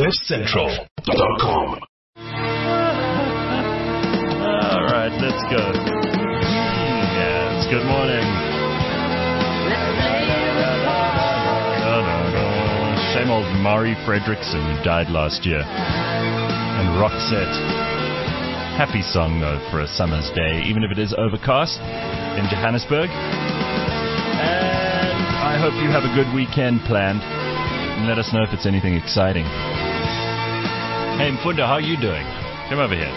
CliffCentral.com. All right, let's go. Yes, good morning. Same old Mari Fredrickson, who died last year. And Roxette. Happy song, though, for a summer's day, even if it is overcast in Johannesburg. And I hope you have a good weekend planned. And let us know if it's anything exciting. Hey, Mfundo, how are you doing? Come over here.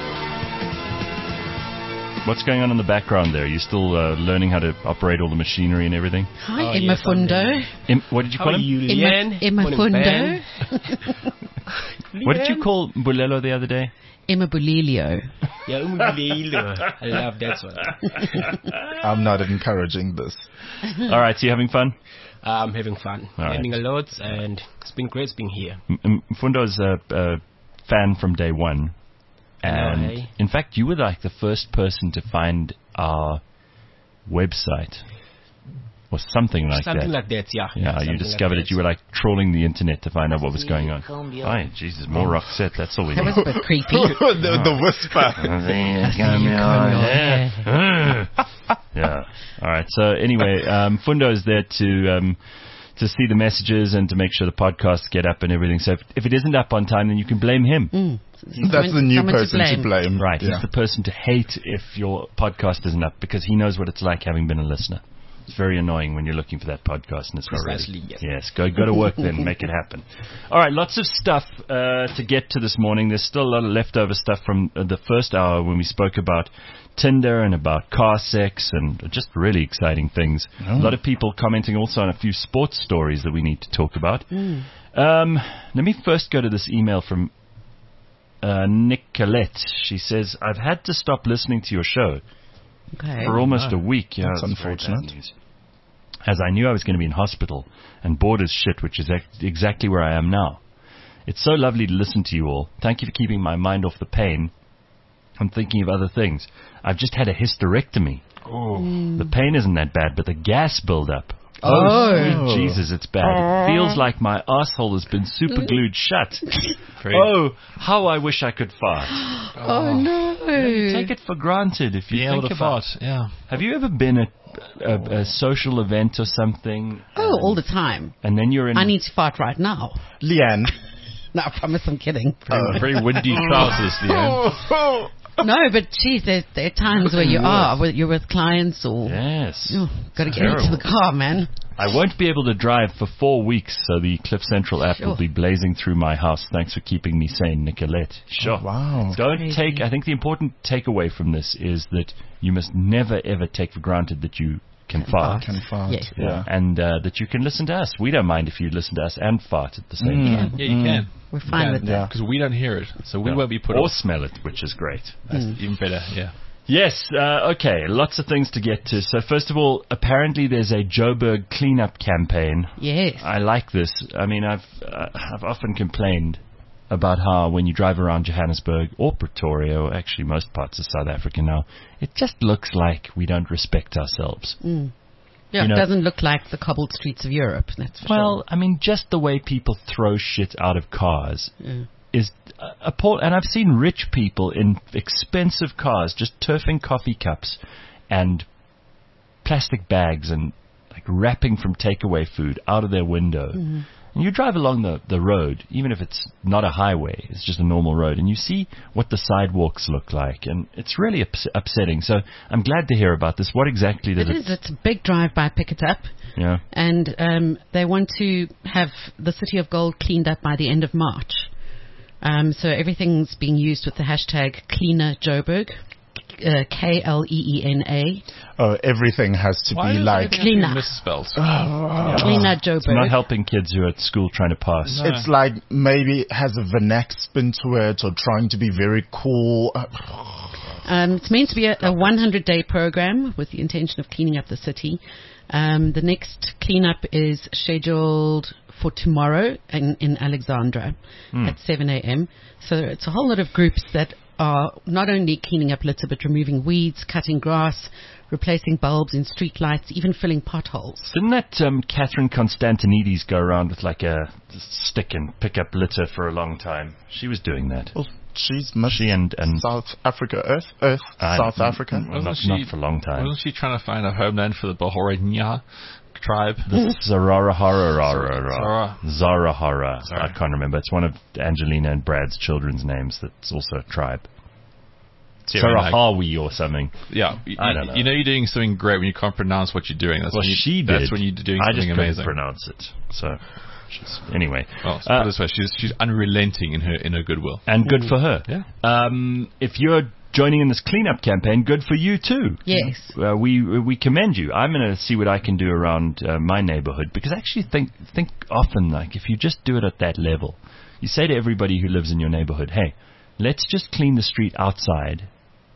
What's going on in the background there? Are you still learning how to operate all the machinery and everything? Hi, Emma Fundo. What did you call him? Emma Fundo. What did you call Bulelo the other day? Emma Bulilio. Yeah, Bulilio. I love that one. I'm not encouraging this. All right, so you having fun? I'm having fun. All right. Learning a lot, and it's been great being here. Mfundo's a fan from day one. And in fact, you were like the first person to find our website or something like that. Something like that, yeah. Yeah, you discovered it. You were like trawling the internet to find out what was going on. Oh, Jesus, more Roxette. That's all we need. That was a bit creepy. the whisper. Yeah. All right. So anyway, Fundo is there to see the messages and to make sure the podcasts get up and everything. So if it isn't up on time, then you can blame him. That's the new person to blame. Right. Yeah. He's the person to hate if your podcast isn't up, because he knows what it's like having been a listener. It's very annoying when you're looking for that podcast and it's not ready. Yes. Go to work then and make it happen. All right. Lots of stuff to get to this morning. There's still a lot of leftover stuff from the first hour when we spoke about Tinder and about car sex and just really exciting things. A lot of people commenting also on a few sports stories that we need to talk about. Let me first go to this email from Nicolette. She says, I've had to stop listening to your show for almost a week. Yeah, that's unfortunate. As I knew I was going to be in hospital and bored as shit, which is exactly where I am now. It's so lovely to listen to you all. Thank you for keeping my mind off the pain. I'm thinking of other things. I've just had a hysterectomy. The pain isn't that bad, but the gas buildup. Oh, Jesus, it's bad. It feels like my asshole has been super glued shut. How I wish I could fart. Oh, no. You take it for granted if you think about it. Yeah. Have you ever been at a social event or something? Oh, all the time. And then you're in... I need to fart right now. Leanne. No, I promise I'm kidding. Very windy trousers, Leanne. No, but geez, there are times where you're with clients or... Yes. Got to get into the car, man. I won't be able to drive for 4 weeks, so the Cliff Central app will be blazing through my house. Thanks for keeping me sane, Nicolette. Sure. Oh, wow. I think the important takeaway from this is that you must never, ever take for granted that you can fart. Yes. Yeah. And that you can listen to us. We don't mind if you listen to us and fart at the same time. Yeah, you can. We're fine with that. Because we don't hear it, so we won't be put or off. smell it, which is great. That's even better, yeah. Yes, okay, lots of things to get to. So first of all, apparently there's a Joburg cleanup campaign. Yes. I like this. I mean, I've often complained about how when you drive around Johannesburg or Pretoria, or actually most parts of South Africa now, it just looks like we don't respect ourselves. Yeah, it doesn't look like the cobbled streets of Europe, that's for sure. I mean, just the way people throw shit out of cars is appalling. And I've seen rich people in expensive cars just turfing coffee cups and plastic bags and like wrapping from takeaway food out of their window. And you drive along the road, even if it's not a highway, it's just a normal road, and you see what the sidewalks look like, and it's really upsetting. So I'm glad to hear about this. What exactly does it... It's a big drive-by, pick it up. Yeah. And they want to have the City of Gold cleaned up by the end of March. So everything's being used with the hashtag Cleaner Joburg. Kleena. Oh, everything has to be like Cleaner. Misspelled. Cleaner Joburg. It's not helping kids who are at school trying to pass. No. It's like maybe it has a vernac spin to it, or trying to be very cool. It's meant to be a 100-day program with the intention of cleaning up the city. The next cleanup is scheduled for tomorrow in Alexandra at 7 a.m. So it's a whole lot of groups that are not only cleaning up litter but removing weeds, cutting grass, replacing bulbs in street lights, even filling potholes. Didn't that Catherine Constantinides go around with like a stick and pick up litter for a long time? She was doing that. Well, she's and South Africa, Earth, South Africa. Not for a long time. Wasn't she trying to find a homeland for the Bahoranya tribe? The Zarahara. I can't remember. It's one of Angelina and Brad's children's names that's also a tribe. Sarahawi or something. Yeah, I don't know. You know you're doing something great when you can't pronounce what you're doing. That's when she did. That's when you're doing something amazing. I just couldn't pronounce it. So, anyway. Well, put it this way, she's unrelenting in her goodwill. And good for her. Yeah. If you're joining in this cleanup campaign, good for you too. Yes. We commend you. I'm going to see what I can do around my neighborhood, because I actually think often, like, if you just do it at that level, you say to everybody who lives in your neighborhood, hey, let's just clean the street outside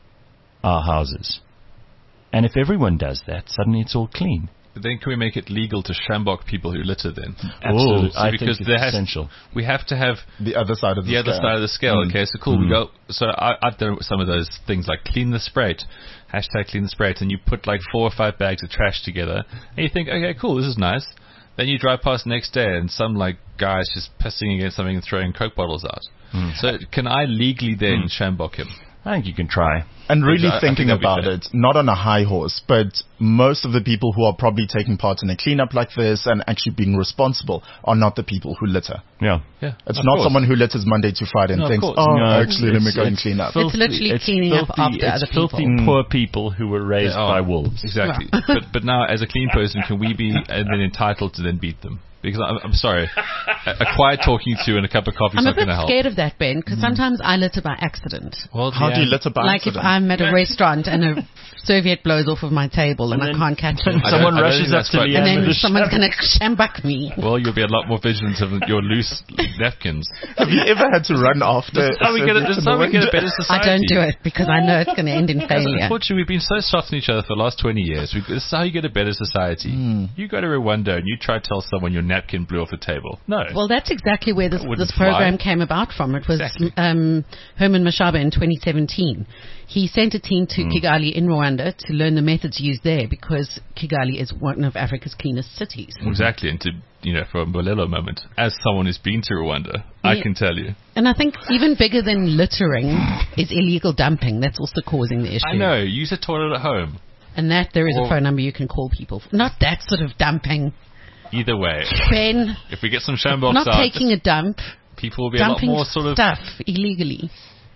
our houses. And if everyone does that, suddenly it's all clean. But then can we make it legal to shambok people who litter then? Absolutely. So because it's essential. We have to have the other side of the scale. Okay, so cool. We go. So I've done some of those things like clean the sprite, #clean the sprite, and you put like 4 or 5 bags of trash together, and you think, okay, cool, this is nice. Then you drive past the next day, and some like guy's just pissing against something and throwing Coke bottles out. So can I legally then shambok him? I think you can try. And really thinking about it, not on a high horse, but most of the people who are probably taking part in a cleanup like this and actually being responsible are not the people who litter. Yeah. It's not someone who litters Monday to Friday and thinks, actually, let me go and clean up. It's literally cleaning up after other people. It's filthy, poor people who were raised by wolves. Exactly. But now, as a clean person, can we be then entitled to then beat them? Because I'm sorry, a quiet talking to and a cup of coffee is not going to help. I'm a bit scared of that, Ben, because sometimes I litter by accident. Well, how do you litter by accident? Like if I'm at a restaurant and a serviette blows off of my table and I can't catch it. Someone rushes up to me and then someone's going to shambok me. Well, you'll be a lot more vigilant of your loose napkins. Have you ever had to run after? This is how we get a better society. I don't do it because I know it's going to end in failure. Unfortunately, we've been so soft on each other for the last 20 years. This is how you get a better society. You go to Rwanda and you try to tell someone your napkin blew off the table. No. Well, that's exactly where this program came about from. It was Herman Mashaba in 2017. He sent a team to Kigali in Rwanda to learn the methods used there, because Kigali is one of Africa's cleanest cities. Exactly, and for a Bolelo moment, as someone who's been to Rwanda, I can tell you. And I think even bigger than littering is illegal dumping. That's also causing the issue. I know. Use a toilet at home. And that there is a phone number you can call people. Not that sort of dumping. Either way, Ben, if we get some shamboks not taking a dump, people will be a lot more sort of stuff illegally.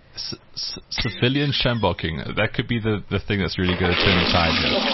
Civilian shamboking. That could be the thing that's really going to turn the tide here.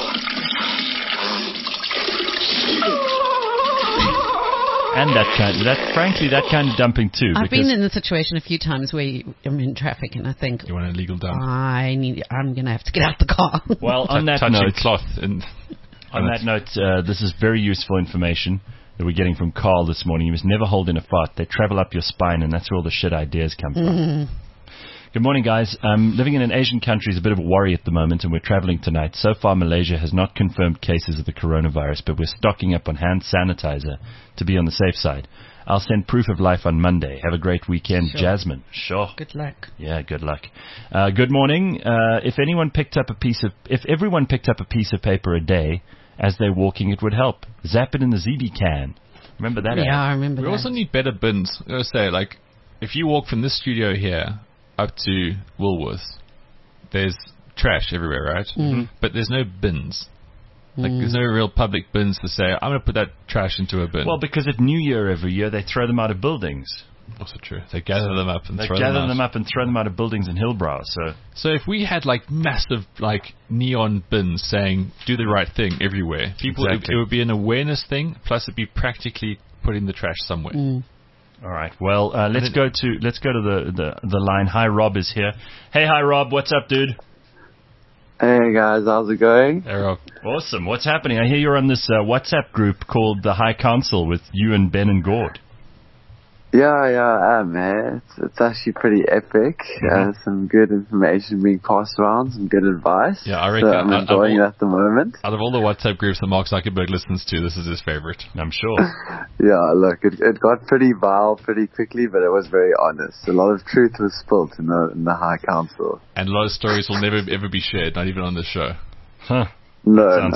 And that kind of dumping too. I've been in the situation a few times where I'm in traffic and I think, you want an illegal dump? I'm going to have to get out the car. Well, on that touching note, cloth and. On that note, this is very useful information that we're getting from Carl this morning. You must never hold in a fart. They travel up your spine, and that's where all the shit ideas come from. Good morning, guys. Living in an Asian country is a bit of a worry at the moment, and we're traveling tonight. So far, Malaysia has not confirmed cases of the coronavirus, but we're stocking up on hand sanitizer to be on the safe side. I'll send proof of life on Monday. Have a great weekend, sure. Jasmine. Sure. Good luck. Yeah, good luck. Good morning. If everyone picked up a piece of paper a day as they're walking, it would help. Zap it in the ZB can. Remember that? Yeah, I remember that. We also need better bins. I gotta say, like, if you walk from this studio here up to Woolworths, there's trash everywhere, right? But there's no bins. Like, there's no real public bins to say, I'm going to put that trash into a bin. Well, because at New Year every year, they throw them out of buildings. Also true. They gather them up and throw them out. They gather them up and throw them out of buildings in Hillbrow. So if we had, like, massive, like, neon bins saying, do the right thing everywhere, people, it would be an awareness thing, plus it'd be practically putting the trash somewhere. All right. Well, let's go to the line. Hi, Rob is here. Hey, hi, Rob. What's up, dude? Hey guys, how's it going? Hey Rob. Awesome. What's happening? I hear you're on this WhatsApp group called the High Council with you and Ben and Gord. Yeah, man. It's actually pretty epic. Some good information being passed around, some good advice. Yeah, I reckon. So I'm enjoying it at the moment. Out of all the WhatsApp groups that Mark Zuckerberg listens to, this is his favorite. I'm sure. Yeah, look, it got pretty vile pretty quickly, but it was very honest. A lot of truth was spilt in the High Council. And a lot of stories will never ever be shared, not even on this show. Huh. No.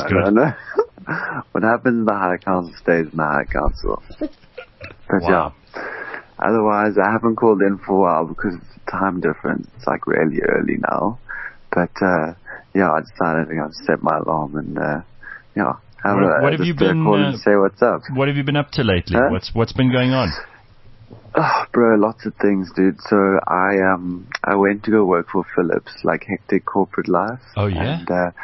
What happens in the High Council stays in the High Council. But wow. Otherwise, I haven't called in for a while because of the time difference. It's like really early now. But, I decided to set my alarm and, what have you been, call and say what's up. What have you been up to lately? Huh? What's been going on? Oh, bro, lots of things, dude. So I went to go work for Philips, like hectic corporate life. Oh, yeah? And,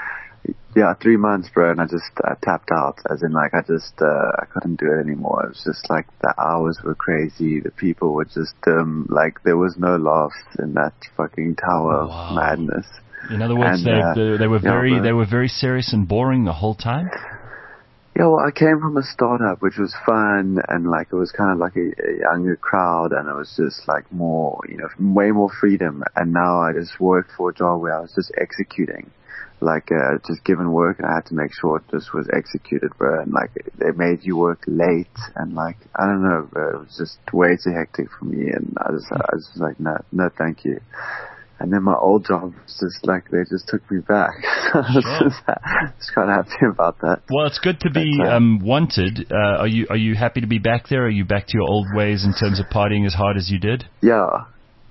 3 months, bro, and I just tapped out, as in, like, I couldn't do it anymore. It was just, like, the hours were crazy, the people were just, like, there was no laughs in that fucking tower of madness. In other words, they were very serious and boring the whole time? Yeah, well, I came from a startup, which was fun, and, like, it was kind of like a younger crowd, and it was just, like, more, way more freedom, and now I just worked for a job where I was just executing. Like, just given work, and I had to make sure it just was executed, bro. And, like, they made you work late, and, like, I don't know, bro. It was just way too hectic for me, and I was like, no, thank you. And then my old job was just, like, they just took me back. So I was just quite happy about that. Well, it's good to be wanted. Are you happy to be back there? Are you back to your old ways in terms of partying as hard as you did? Yeah,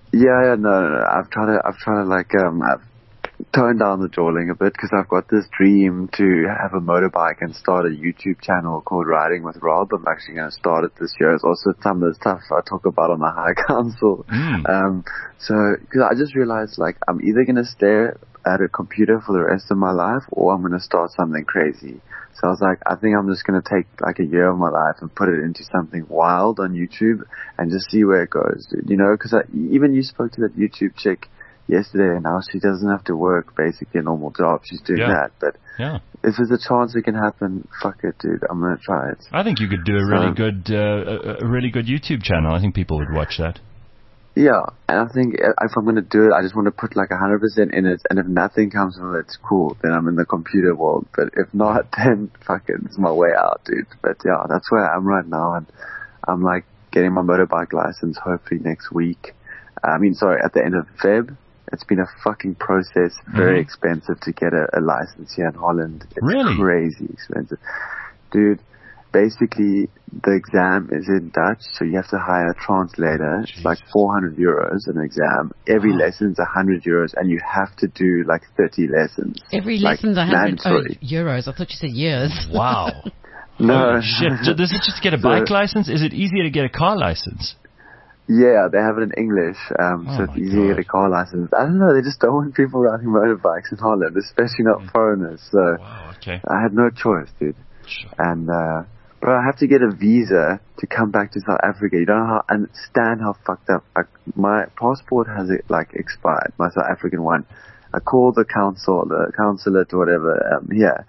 no. I've tried to, like, I've toned down the jawling a bit because I've got this dream to have a motorbike and start a YouTube channel called Riding with Rob. I'm actually going to start it this year. It's also some of the stuff I talk about on the High Council. So, because I just realized, like, I'm either going to stare at a computer for the rest of my life or I'm going to start something crazy. So I was like, I think I'm just going to take like a year of my life and put it into something wild on YouTube and just see where it goes, dude. Because even you spoke to that YouTube chick yesterday, and now she doesn't have to work basically a normal job. She's doing that. But if there's a chance it can happen, fuck it, dude. I'm gonna try it. I think you could do a really good YouTube channel. I think people would watch that. Yeah, and I think if I'm gonna do it, I just want to put like 100% in it. And if nothing comes from it, it's cool. Then I'm in the computer world. But if not, then fuck it, it's my way out, dude. But yeah, that's where I am right now, and I'm like getting my motorbike license hopefully next week. At the end of Feb. It's been a fucking process, very expensive to get a license here in Holland. It's really crazy expensive. Dude, basically the exam is in Dutch, so you have to hire a translator. Jesus. It's like 400 euros an exam. Every lesson's 100 euros, and you have to do like 30 lessons. Every lesson's 100 euros. I thought you said years. Wow. No. Shit. Does it just get a bike license? Is it easier to get a car license? Yeah, they have it in English, so it's easy to get a car license. I don't know, they just don't want people riding motorbikes in Holland, especially not foreigners, so I had no choice, dude. Sure. And, bro, I have to get a visa to come back to South Africa. You don't know understand how fucked up, my passport has, expired, my South African one. I called the consulate or whatever, here.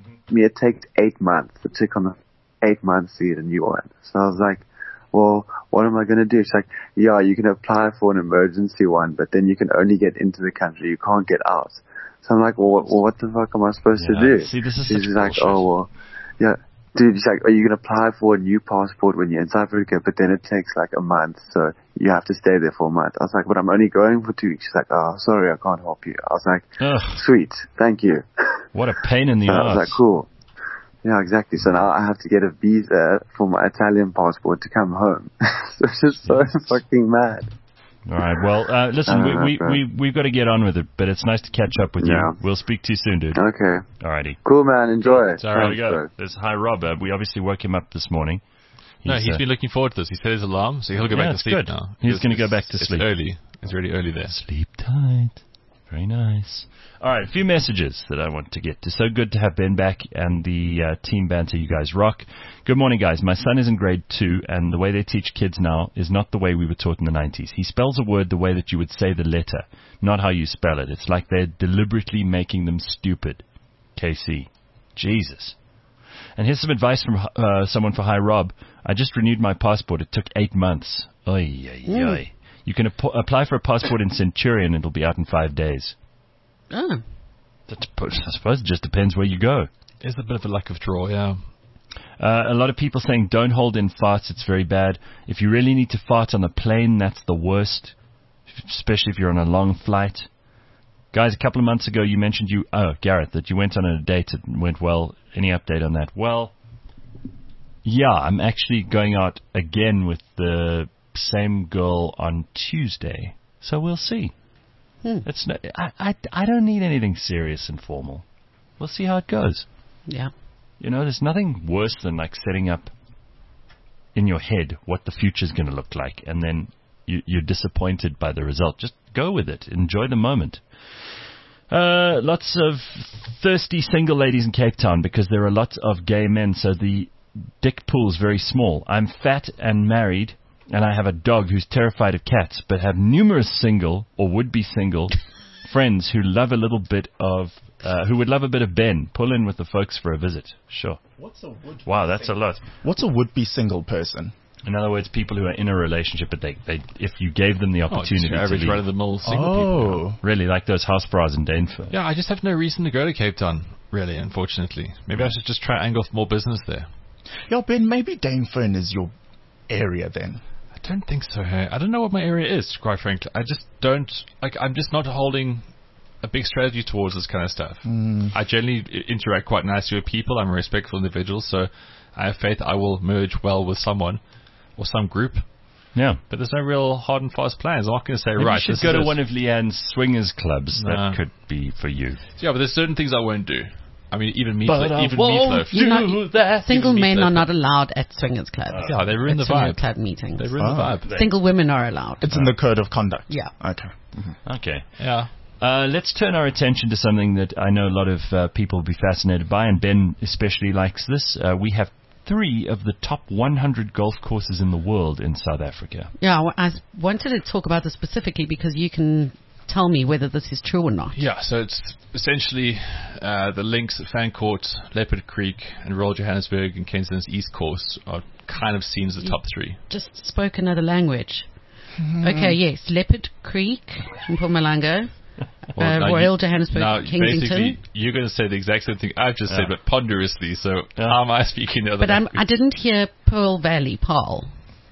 It takes 8 months. It took on 8 months to get a new one. So I was like, well, what am I going to do? She's like, yeah, you can apply for an emergency one, but then you can only get into the country. You can't get out. So I'm like, well, what the fuck am I supposed to do? See, this is she's like, oh, well, yeah. Dude, she's like, are you going to apply for a new passport when you're in South Africa? But then it takes like a month, so you have to stay there for a month. I was like, but I'm only going for 2 weeks. She's like, oh, sorry, I can't help you. I was like, sweet, thank you. What a pain in the ass. I was like, cool. Yeah, exactly. So now I have to get a visa for my Italian passport to come home. So it's just so fucking mad. All right. Well, listen, we've got to get on with it, but it's nice to catch up with you. We'll speak to you soon, dude. Okay. All righty. Cool, man. Enjoy it. All right, we go. There's Hi Rob. We obviously woke him up this morning. He's been looking forward to this. He set his alarm, so he'll go back to sleep now. He's going to go back to sleep. It's early. It's really early there. Sleep tight. Very nice. All right, a few messages that I want to get to. So good to have Ben back and the team banter. You guys rock. Good morning, guys. My son is in grade 2, and the way they teach kids now is not the way we were taught in the 90s. He spells a word the way that you would say the letter, not how you spell it. It's like they're deliberately making them stupid. KC. Jesus. And here's some advice from someone for Hi Rob. I just renewed my passport. It took 8 months. Oy, oy, oy. You can apply for a passport in Centurion. It'll be out in 5 days. Oh. I suppose it just depends where you go. There's a bit of a luck of draw, yeah. A lot of people saying don't hold in farts. It's very bad. If you really need to fart on a plane, that's the worst, especially if you're on a long flight. Guys, a couple of months ago you mentioned Gareth, that you went on a date. It went well. Any update on that? Well, yeah, I'm actually going out again with the same girl on Tuesday. So we'll see. It's I don't need anything serious and formal. We'll see how it goes. Yeah. You know, there's nothing worse than like setting up in your head what the future's going to look like, and then you're disappointed by the result. Just go with it. Enjoy the moment. Lots of thirsty single ladies in Cape Town because there are lots of gay men, so the dick pool's very small. I'm fat and married, and I have a dog who's terrified of cats, but have numerous single or would-be single friends who love a little bit of, who would love a bit of Ben. Pull in with the folks for a visit. Sure. Wow, that's a lot. What's a would-be single person? In other words, people who are in a relationship, but they if you gave them the opportunity to average leave. run-of-the-mill single people. Really, like those house bras in Dainford. Yeah, I just have no reason to go to Cape Town, really, unfortunately. Maybe I should just try and angle for more business there. Yeah, Ben, maybe Dainfern is your area then. I don't think so, hey. I don't know what my area is, quite frankly. I just don't... I'm just not holding a big strategy towards this kind of stuff. I generally interact quite nicely with people. I'm a respectful individual, so I have faith I will merge well with someone or some group. Yeah. But there's no real hard and fast plans. I'm not going to say, Maybe right, you should go to one of Leanne's swingers clubs. Nah. That could be for you. Yeah, but there's certain things I won't do. I mean, even Meatloaf. Single men are not allowed at swingers clubs. Yeah, they ruin the Swingers vibe. club meetings. They ruin the vibe. Single women are allowed. It's in the code of conduct. Yeah. Okay. Okay. Yeah. Let's turn our attention to something that I know a lot of people will be fascinated by, and Ben especially likes this. We have 3 of the top 100 golf courses in the world in South Africa. Yeah, I wanted to talk about this specifically because you can tell me whether this is true or not. Yeah, so it's essentially the links at Fancourt, Leopard Creek, and Royal Johannesburg and Kensington's East Course are kind of seen as the top 3. Just spoke another language. Okay, yes, Leopard Creek, Mpumalanga. Royal Johannesburg, Kensington. Basically, you're going to say the exact same thing I've just said, but ponderously. So how am I speaking the other? But I didn't hear Pearl Valley, Paarl.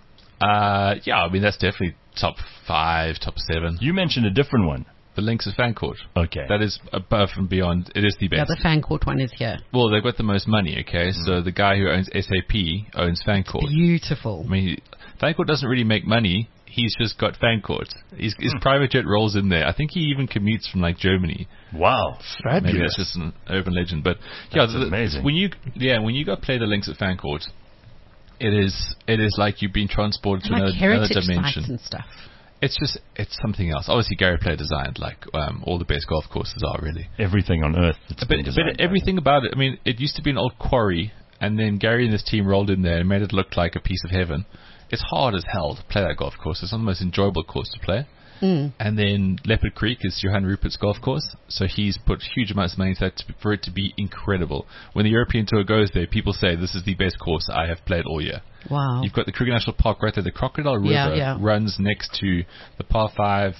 Yeah, I mean that's definitely top 5, top 7. You mentioned a different one. The links at Fancourt. Okay. That is above and beyond. It is the best. Yeah, the Fancourt one is here. Well, they've got the most money. Okay, so the guy who owns SAP owns Fancourt. Beautiful. I mean, Fancourt doesn't really make money. He's just got Fancourt. His private jet rolls in there. I think he even commutes from like Germany. Wow, fabulous! Maybe that's just an urban legend, but that's amazing. When you go play the links at Fancourt, it is like you've been transported to another dimension. And stuff. It's something else. Obviously, Gary Player designed like all the best golf courses are really everything on earth. But everything about it. I mean, it used to be an old quarry, and then Gary and his team rolled in there and made it look like a piece of heaven. It's hard as hell to play that golf course. It's not the most enjoyable course to play. And then Leopard Creek is Johan Rupert's golf course, so he's put huge amounts of money into that for it to be incredible. When the European Tour goes there, people say this is the best course I have played all year. Wow. You've got the Kruger National Park right there. The Crocodile River runs next to the par 5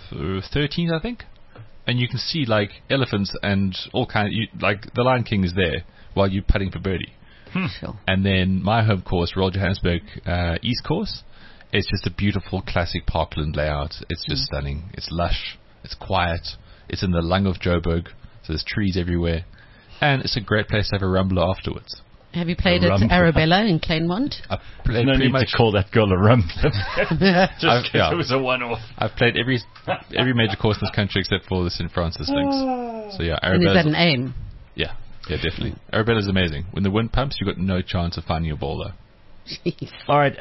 13, I think. And you can see like elephants and all kind of, like the Lion King is there while you're putting for birdie. Sure. And then my home course, Royal Johannesburg East Course, it's just a beautiful classic parkland layout. It's just stunning. It's lush. It's quiet. It's in the lung of Joburg, so there's trees everywhere. And it's a great place to have a rumbler afterwards. Have you played at Arabella in Claremont? I've played no need to call that girl a rumbler. Just because it was a one-off. I've played every major course in this country except for the St. Francis links. So yeah, Arabella. And is that an aim? Yeah. Yeah, definitely. Arabella's amazing. When the wind pumps, you've got no chance of finding your ball, though. Jeez. All right.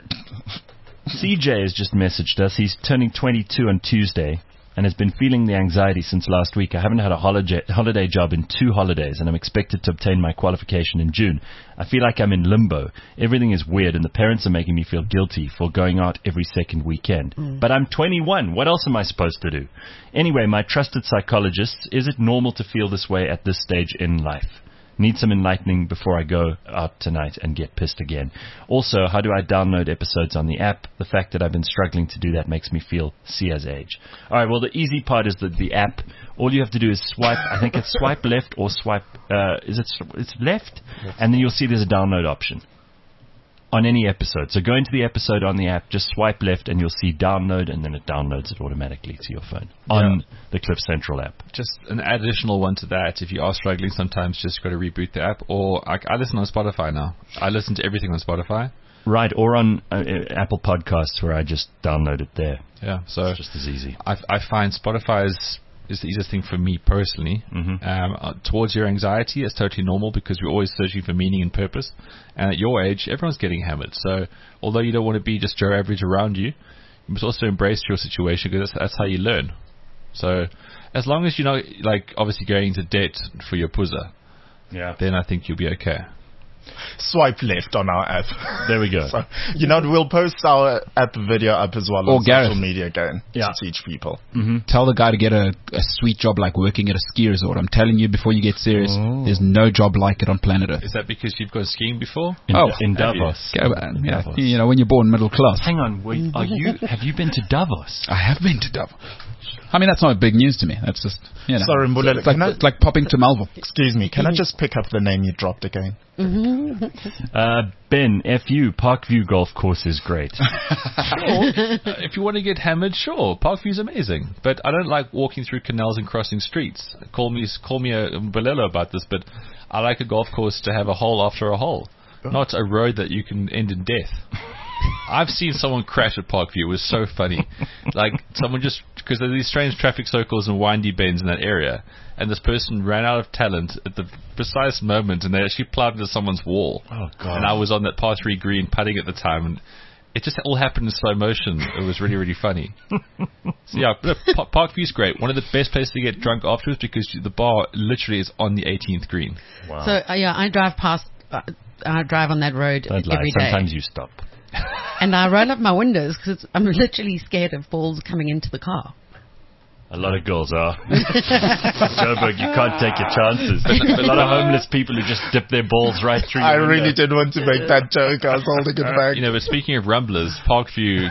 CJ has just messaged us. He's turning 22 on Tuesday and has been feeling the anxiety since last week. I haven't had a holiday job in 2 holidays, and I'm expected to obtain my qualification in June. I feel like I'm in limbo. Everything is weird, and the parents are making me feel guilty for going out every second weekend. But I'm 21. What else am I supposed to do? Anyway, my trusted psychologist, is it normal to feel this way at this stage in life? Need some enlightening before I go out tonight and get pissed again. Also, how do I download episodes on the app? The fact that I've been struggling to do that makes me feel C as age. All right, well, the easy part is the app. All you have to do is swipe. I think it's swipe left or swipe. It's left, and then you'll see there's a download option on any episode. So go into the episode on the app, just swipe left, and you'll see download, and then it downloads it automatically to your phone on the Cliff Central app. Just an additional one to that, if you are struggling sometimes, just got to reboot the app. Or I listen on Spotify now. I listen to everything on Spotify. Right, or on Apple Podcasts, where I just download it there. Yeah, so it's just as easy. I find Spotify is the easiest thing for me personally. Towards your anxiety, it's totally normal because we're always searching for meaning and purpose. And at your age, everyone's getting hammered. So although you don't want to be just Joe Average around you, you must also embrace your situation because that's how you learn. So as long as you're not, like, obviously going into debt for your puzza, then I think you'll be okay. Swipe left on our app. There we go. So, we'll post our app video up as well on social media again to teach people. Tell the guy to get a sweet job like working at a ski resort. I'm telling you, before you get serious, there's no job like it on planet Earth. Is that because you've gone skiing before? In Davos. Davos. When you're born middle class. Hang on, have you been to Davos? I have been to Davos. I mean, that's not big news to me. That's just, Sorry, Mbulelo, it's like popping to Melville. Excuse me, can I just pick up the name you dropped again? Ben, F.U., Parkview Golf Course is great. If you want to get hammered, sure, Parkview's amazing. But I don't like walking through canals and crossing streets. Call me a Mbulelo about this, but I like a golf course to have a hole after a hole, not a road that you can end in death. I've seen someone crash at Parkview. It was so funny. Like, someone because there are these strange traffic circles and windy bends in that area, and this person ran out of talent at the precise moment, and they actually plowed into someone's wall. Oh, God. And I was on that par 3 green putting at the time, and it just all happened in slow motion. It was really, really funny. So, Parkview's great. One of the best places to get drunk afterwards because the bar literally is on the 18th green. Wow. So, I drive past... I drive on that road every day. Sometimes you stop. And I roll up my windows because I'm literally scared of balls coming into the car. A lot of girls are. Joburg, you can't take your chances. A lot of homeless people who just dip their balls right through your window. Really did want to make that joke. I was holding it back. But speaking of rumblers, Parkview...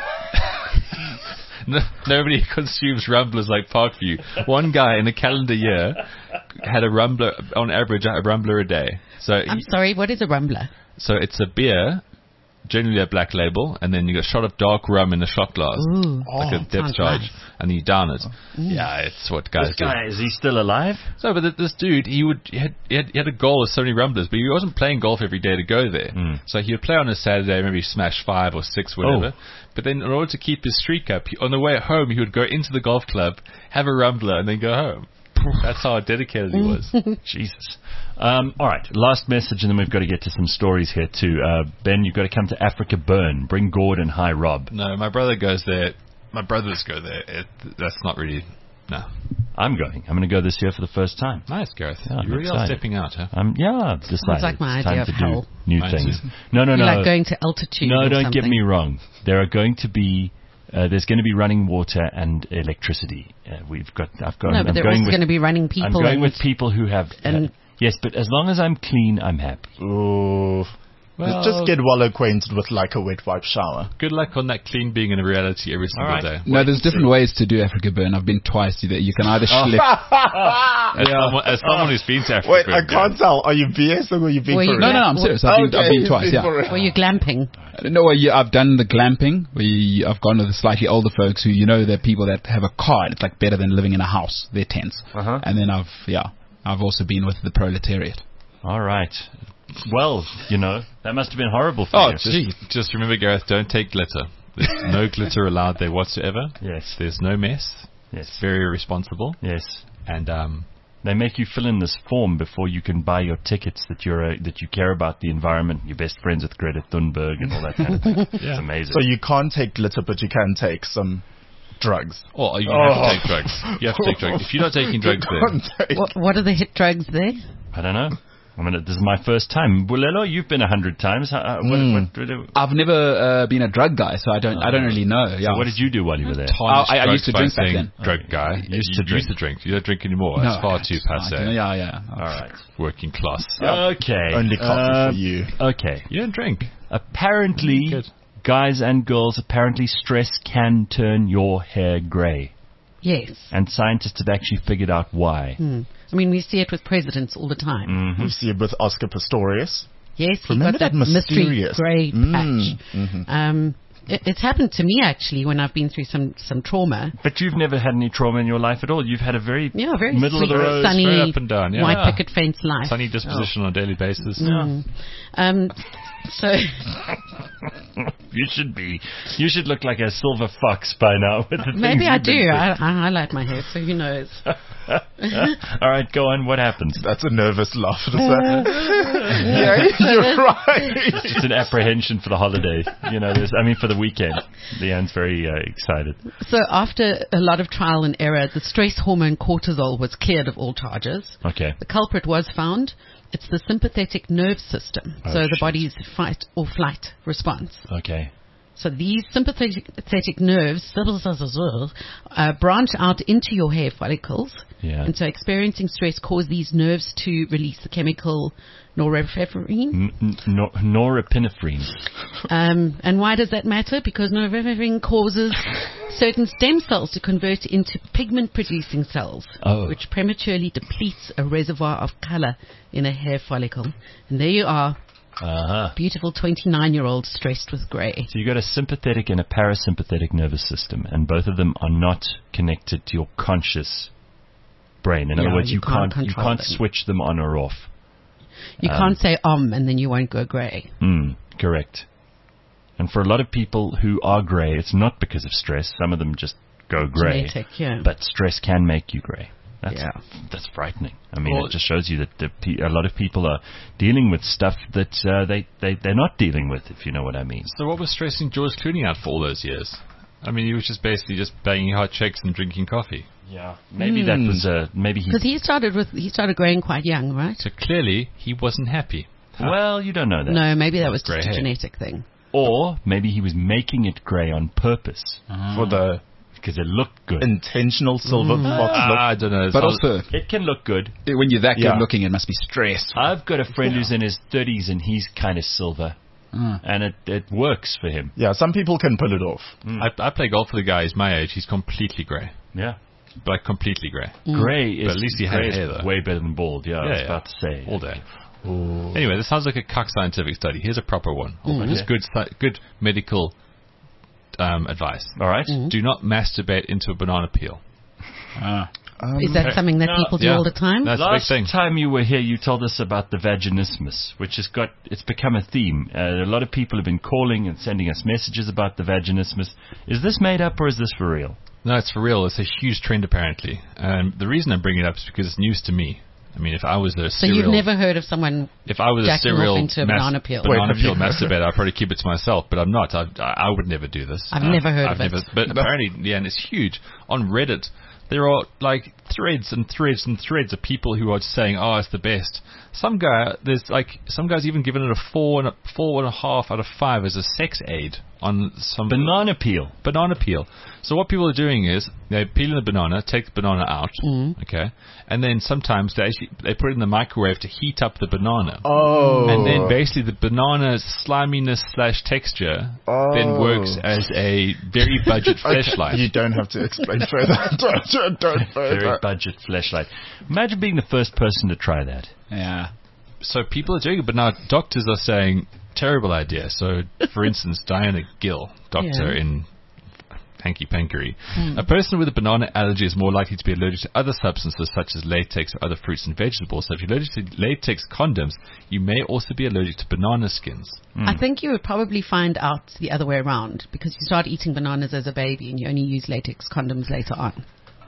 Nobody consumes rumblers like Parkview. One guy in a calendar year had a rumbler, on average, a rumbler a day. So I'm sorry, what is a rumbler? So it's a beer, generally a black label, and then you get a shot of dark rum in a shot glass, like a depth charge, nice. And you down it. Yeah, it's what guys do. Is he still alive? So, but this dude, he had a goal of so many rumblers, but he wasn't playing golf every day to go there. So he would play on a Saturday, maybe smash 5 or 6, whatever. But then in order to keep his streak up, on the way home, he would go into the golf club, have a rumbler, and then go home. That's how dedicated he was. Jesus. All right, last message, and then we've got to get to some stories here too. Ben, you've got to come to Africa Burn. Bring Gord and hi, Rob. No, my brother goes there. My brothers go there. That's not really... No. I'm going. I'm going to go this year for the first time. Nice, Gareth. You really are stepping out, huh? I've decided. It's like my idea of hell. New things. No. Like going to altitude. No, don't get me wrong. There are going to be... there's going to be running water and electricity. But there also going to be running people. I'm going with people who have... yes, but as long as I'm clean, I'm happy. Ooh. Well, just get well acquainted with like a wet wipe shower. Good luck on that clean being in a reality every single day. No, there's different ways to do Africa Burn. I've been twice. You can either schlep. As someone who's been to Africa Wait, Burn. I can't tell. Are you BSing or are you being for real? No, I'm serious. I've been twice, yeah. Were you glamping? No, I've done the glamping. I've gone to the slightly older folks who, they're people that have a car. It's like better than living in a house. They're tents. And then I've also been with the proletariat. All right. Well, that must have been horrible for you. Just remember, Gareth, don't take glitter. There's no glitter allowed there whatsoever. Yes. There's no mess. Yes. It's very irresponsible. Yes. And they make you fill in this form before you can buy your tickets that you care about the environment, you're best friends with Greta Thunberg and all that kind of thing. It's amazing. So you can't take glitter, but you can take some drugs. Oh, you have to take drugs. You have to take drugs. If you're not taking drugs there. What are the hit drugs there? I don't know. I mean, this is my first time. Bulelo, you've been 100 times. I've never been a drug guy, so I don't really know. Yeah. So what did you do while you were there? I used to drink back then. Drug guy. You used to drink. You don't drink anymore. No, it's far too passé. Yeah. All right. Working class. Okay. Only coffee for you. Okay. You don't drink. Apparently, guys and girls, stress can turn your hair grey. Yes. And scientists have actually figured out why. I mean, we see it with presidents all the time. Mm-hmm. We see it with Oscar Pistorius. Yes, he Remember got that mystery grey patch. Mm-hmm. It's happened to me, actually, when I've been through some trauma. But you've never had any trauma in your life at all. You've had a very middle sweet, of the road, sunny, very up and down, white picket fence life. Sunny disposition on a daily basis. So you should look like a silver fox by now. With the maybe I do. I highlight my hair, so who knows. All right, go on. What happens? That's a nervous laugh. Yeah, you're right. It's just an apprehension for the holiday. For the weekend. Leanne's very excited. So after a lot of trial and error, the stress hormone cortisol was cleared of all charges. Okay. The culprit was found. It's the sympathetic nerve system. So the body's fight or flight response. Okay. So these sympathetic nerves branch out into your hair follicles. Yeah. And so experiencing stress causes these nerves to release the chemical norepinephrine. Norepinephrine. And why does that matter? Because norepinephrine causes certain stem cells to convert into pigment-producing cells, which prematurely depletes a reservoir of color in a hair follicle. And there you are. Beautiful 29-year-old stressed with grey. So you've got a sympathetic and a parasympathetic nervous system, and both of them are not connected to your conscious brain. In other words, you can't switch them on or off. You can't say and then you won't go grey. Correct. And for a lot of people who are grey, it's not because of stress. Some of them just go grey. Genetic, yeah. But stress can make you grey. That's frightening. I mean, it just shows you that a lot of people are dealing with stuff that they're not dealing with, if you know what I mean. So what was stressing George Clooney out for all those years? I mean, he was just basically just banging hot chicks and drinking coffee. Yeah, maybe that was because he started growing quite young, right? So clearly he wasn't happy. Well, you don't know that. No, maybe that was just a genetic thing. Or maybe he was making it grey on purpose because it looked good. Intentional silver fox look. I don't know. But also, it can look good. When you're that good looking, it must be stressed. I've got a friend who's in his 30s and he's kind of silver. And it works for him. Yeah, some people can pull it off. I play golf with a guy who's my age. He's completely grey. Yeah. Like completely grey. Grey is, but at least he had hair, though. Way better than bald. Yeah, I was about to say. All day. Anyway, this sounds like a cock scientific study. Here's a proper one. This is good medical advice. All right. Do not masturbate into a banana peel. Is that something that people do all the time? That's a big thing. Last time you were here, you told us about the vaginismus, which it's become a theme. A lot of people have been calling and sending us messages about the vaginismus. Is this made up or is this for real? No, it's for real. It's a huge trend, apparently. And the reason I bring it up is because it's news to me. I mean, if I was a So you've never heard of someone jacking off into a banana peel? Banana peel masturbator, I'd probably keep it to myself, but I'm not. I would never do this. I've never heard of it. But apparently, and it's huge. On Reddit, there are like threads and threads and threads of people who are just saying, "Oh, it's the best." Some guys even given it a 4.5 out of 5 as a sex aid on some banana peel. Banana peel. So what people are doing is they're peeling the banana, take the banana out, okay, and then sometimes they put it in the microwave to heat up the banana. And then basically the banana's sliminess / texture then works as a very budget fleshlight. You don't have to explain further. Don't further. Very budget fleshlight. Imagine being the first person to try that. Yeah. So people are doing it, but now doctors are saying terrible idea. So, for instance, Diana Gill, doctor in Hanky Pankery, a person with a banana allergy is more likely to be allergic to other substances such as latex or other fruits and vegetables. So if you're allergic to latex condoms, you may also be allergic to banana skins. I think you would probably find out the other way around because you start eating bananas as a baby and you only use latex condoms later on.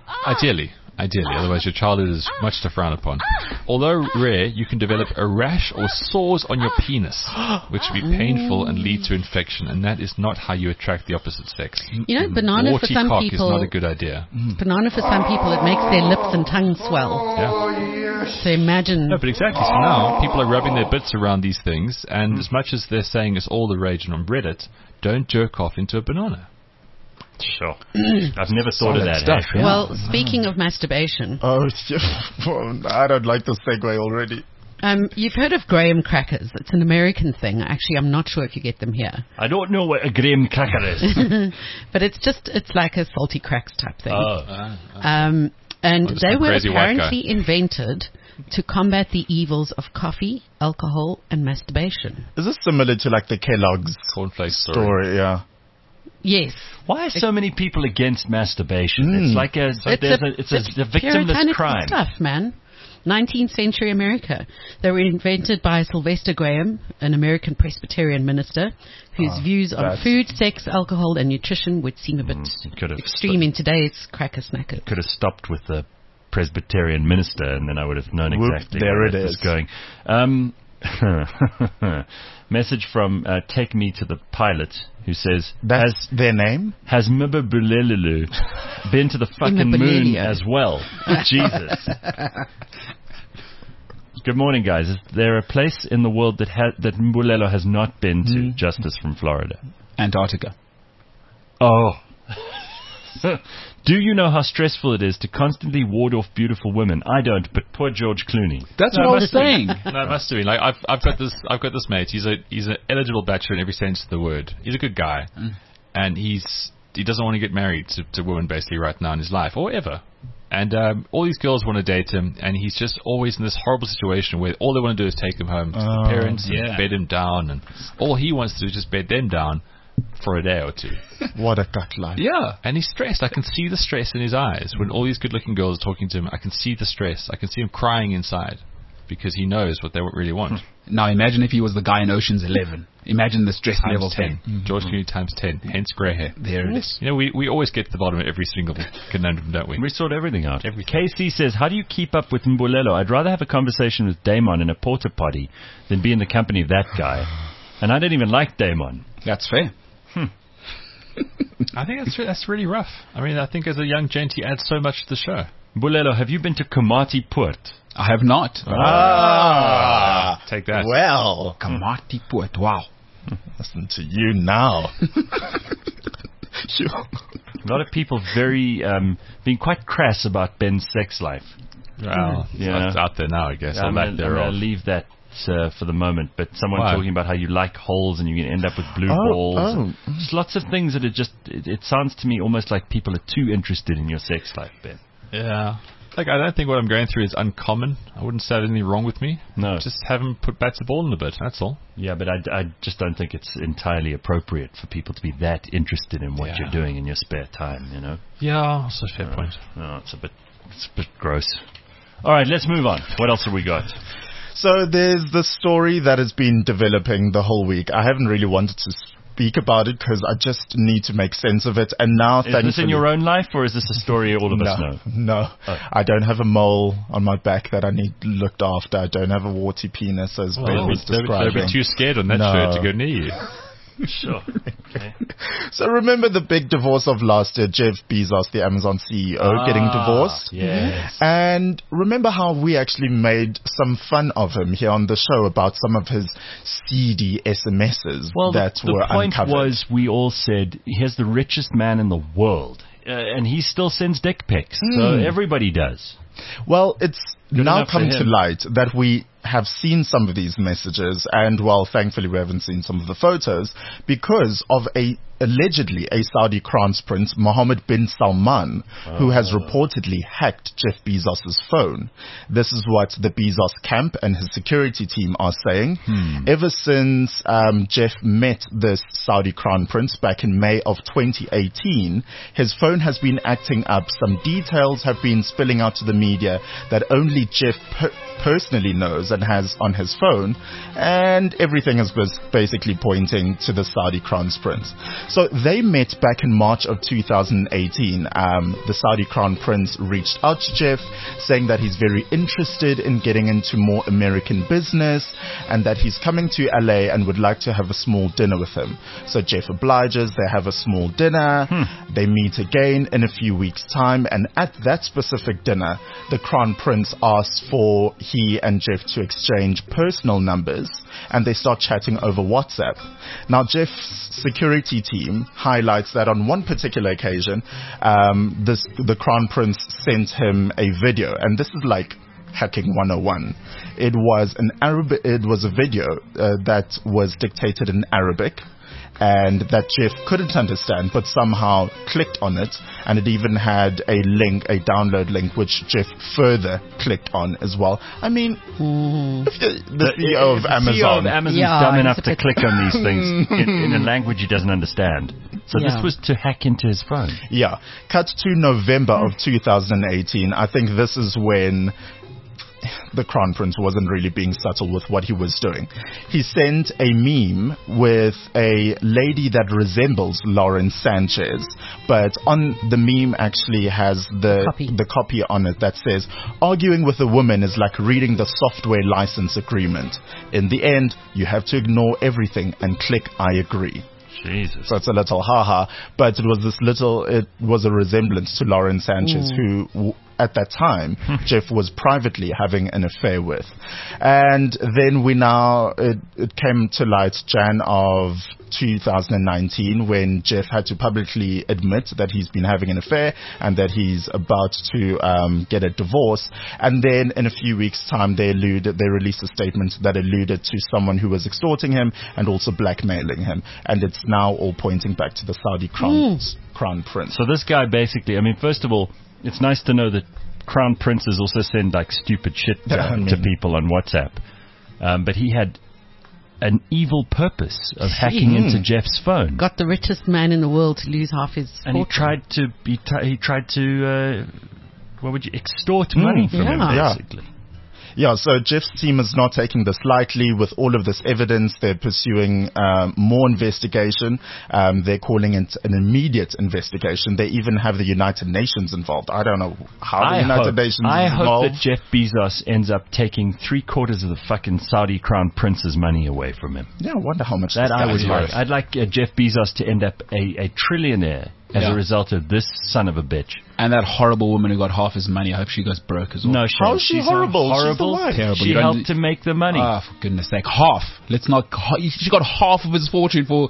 Ideally. Otherwise your childhood is much to frown upon. Although rare, you can develop a rash or sores on your penis, which will be painful and lead to infection, and that is not how you attract the opposite sex. You know, banana for some cock people is not a good idea. Banana for some people, it makes their lips and tongue swell. Yeah. So imagine. No, but exactly. So now people are rubbing their bits around these things, and as much as they're saying it's all the rage on Reddit, don't jerk off into a banana. Sure. I've never thought of that stuff. Yeah. Well, speaking of masturbation. Oh, I don't like the segue already. You've heard of graham crackers. It's an American thing. Actually, I'm not sure if you get them here. I don't know what a graham cracker is. But it's like a salty cracks type thing. And just they a were crazy white guy. apparently invented to combat the evils of coffee, alcohol, and masturbation. Is this similar to like the Kellogg's cornflakes story? Yeah. Yes. Why are so many people against masturbation? It's like a victimless puritanical crime. Stuff, man. 19th century America. They were invented by Sylvester Graham, an American Presbyterian minister, whose views on food, sex, alcohol, and nutrition would seem a bit extreme in today's cracker snacker. Could have stopped with the Presbyterian minister, and then I would have known exactly where it was going. Message from Take Me to the Pilot, who says, That's their name? Has Mbulelulu been to the fucking moon as well? Jesus. Good morning, guys. Is there a place in the world that Mbulelo has not been to? Justice from Florida. Antarctica. Oh. Do you know how stressful it is to constantly ward off beautiful women? I don't, but poor George Clooney. That's what I was saying. No, it must have been. Like I've got this mate. He's an eligible bachelor in every sense of the word. He's a good guy, and he doesn't want to get married to women basically right now in his life or ever. And all these girls want to date him, and he's just always in this horrible situation where all they want to do is take him home to the parents and bed him down, and all he wants to do is just bed them down for a day or two. What a cut life. Yeah, and he's stressed. I can see the stress in his eyes. When all these good-looking girls are talking to him, I can see the stress. I can see him crying inside because he knows what they really want. Now imagine if he was the guy in Ocean's 11. Imagine the stress level 10. George Clooney times 10, hence grey hair. There it is. You know, we always get to the bottom of every single conundrum, don't we? We sort everything out. KC says, how do you keep up with Mbulelo? I'd rather have a conversation with Damon in a porta potty than be in the company of that guy. And I don't even like Damon. That's fair. I think that's really rough. I mean, I think as a young gent, he adds so much to the show. Mbulelo, have you been to Komati Port? I have not. Take that. Well, Komati Port. Wow. Listen to you now. A lot of people being quite crass about Ben's sex life. Well, it's out there now, I guess. I'm going to leave that for the moment, but someone talking about how you like holes and you can end up with blue balls. Just lots of things that are just, it sounds to me almost like people are too interested in your sex life, Ben. Yeah. Like, I don't think what I'm going through is uncommon. I wouldn't say there's anything wrong with me. No. Just haven't put bats of ball in a bit, that's all. Yeah, but I just don't think it's entirely appropriate for people to be that interested in what you're doing in your spare time, you know? Yeah, that's a fair point. No, it's a bit gross. All right, let's move on. What else have we got? So there's the story that has been developing the whole week. I haven't really wanted to speak about it because I just need to make sense of it. And now, is this in your own life, or is this a story all of us know? No. Oh. I don't have a mole on my back that I need looked after. I don't have a warty penis, as Ben was describing. They'll be too scared on that show to go near you. Sure. Okay. So remember the big divorce of last year, Jeff Bezos, the Amazon CEO, getting divorced? Yes. And remember how we actually made some fun of him here on the show about some of his seedy SMSs that were uncovered. The point was, we all said, here's the richest man in the world. And he still sends dick pics. So everybody does. Well, it's now come to light that we have seen some of these messages, and well, thankfully we haven't seen some of the photos because of allegedly a Saudi crown prince, Mohammed bin Salman, who has reportedly hacked Jeff Bezos' phone. This is what the Bezos camp and his security team are saying. Ever since Jeff met this Saudi crown prince back in May of 2018, his phone has been acting up. Some details have been spilling out to the media that only Jeff personally knows and has on his phone, and everything is basically pointing to the Saudi crown prince. So they met back in March of 2018. The Saudi Crown Prince reached out to Jeff, saying that he's very interested in getting into more American business and that he's coming to LA and would like to have a small dinner with him. So Jeff obliges. They have a small dinner. They meet again in a few weeks' time, and at that specific dinner, the Crown Prince asks for he and Jeff to exchange personal numbers, and they start chatting over WhatsApp. Now, Jeff's security team highlights that on one particular occasion, the Crown Prince sent him a video, and this is like hacking 101. It was a video that was dictated in Arabic, and that Jeff couldn't understand, but somehow clicked on it, and it even had a link, a download link, which Jeff further clicked on as well. I mean, if the CEO of Amazon, Amazon's dumb enough to click on these things in a language he doesn't understand. So this was to hack into his phone. Yeah. Cut to November of 2018. I think this is when the Crown Prince wasn't really being subtle with what he was doing. He sent a meme with a lady that resembles Lauren Sanchez, but on the meme actually has the copy on it that says, "Arguing with a woman is like reading the software license agreement. In the end, you have to ignore everything and click I agree." Jesus. So it's a little haha, but it was a resemblance to Lauren Sanchez, who at that time Jeff was privately having an affair with. And then it came to light Jan of 2019 when Jeff had to publicly admit that he's been having an affair and that he's about to get a divorce. And then in a few weeks' time they released a statement that alluded to someone who was extorting him and also blackmailing him. And it's now all pointing back to the Saudi Crown Prince. So this guy basically, I mean, first of all, it's nice to know that Crown Princes also send like stupid shit to people on WhatsApp. But he had an evil purpose of hacking into Jeff's phone. Got the richest man in the world to lose half his fortune. And he tried to extort money from him, basically. Yeah, so Jeff's team is not taking this lightly. With all of this evidence, they're pursuing more investigation. They're calling it an immediate investigation. They even have the United Nations involved. I don't know how the United Nations is involved. I hope that Jeff Bezos ends up taking 3/4 of the fucking Saudi Crown Prince's money away from him. Yeah, I wonder how much that I would like. I'd like Jeff Bezos to end up a trillionaire as a result of this son of a bitch. And that horrible woman who got half his money, I hope she goes broke as well. No, how is she horrible? She's the wife. Terrible. She helped to make the money. Ah, for goodness sake. Half. Let's not... She got half of his fortune for...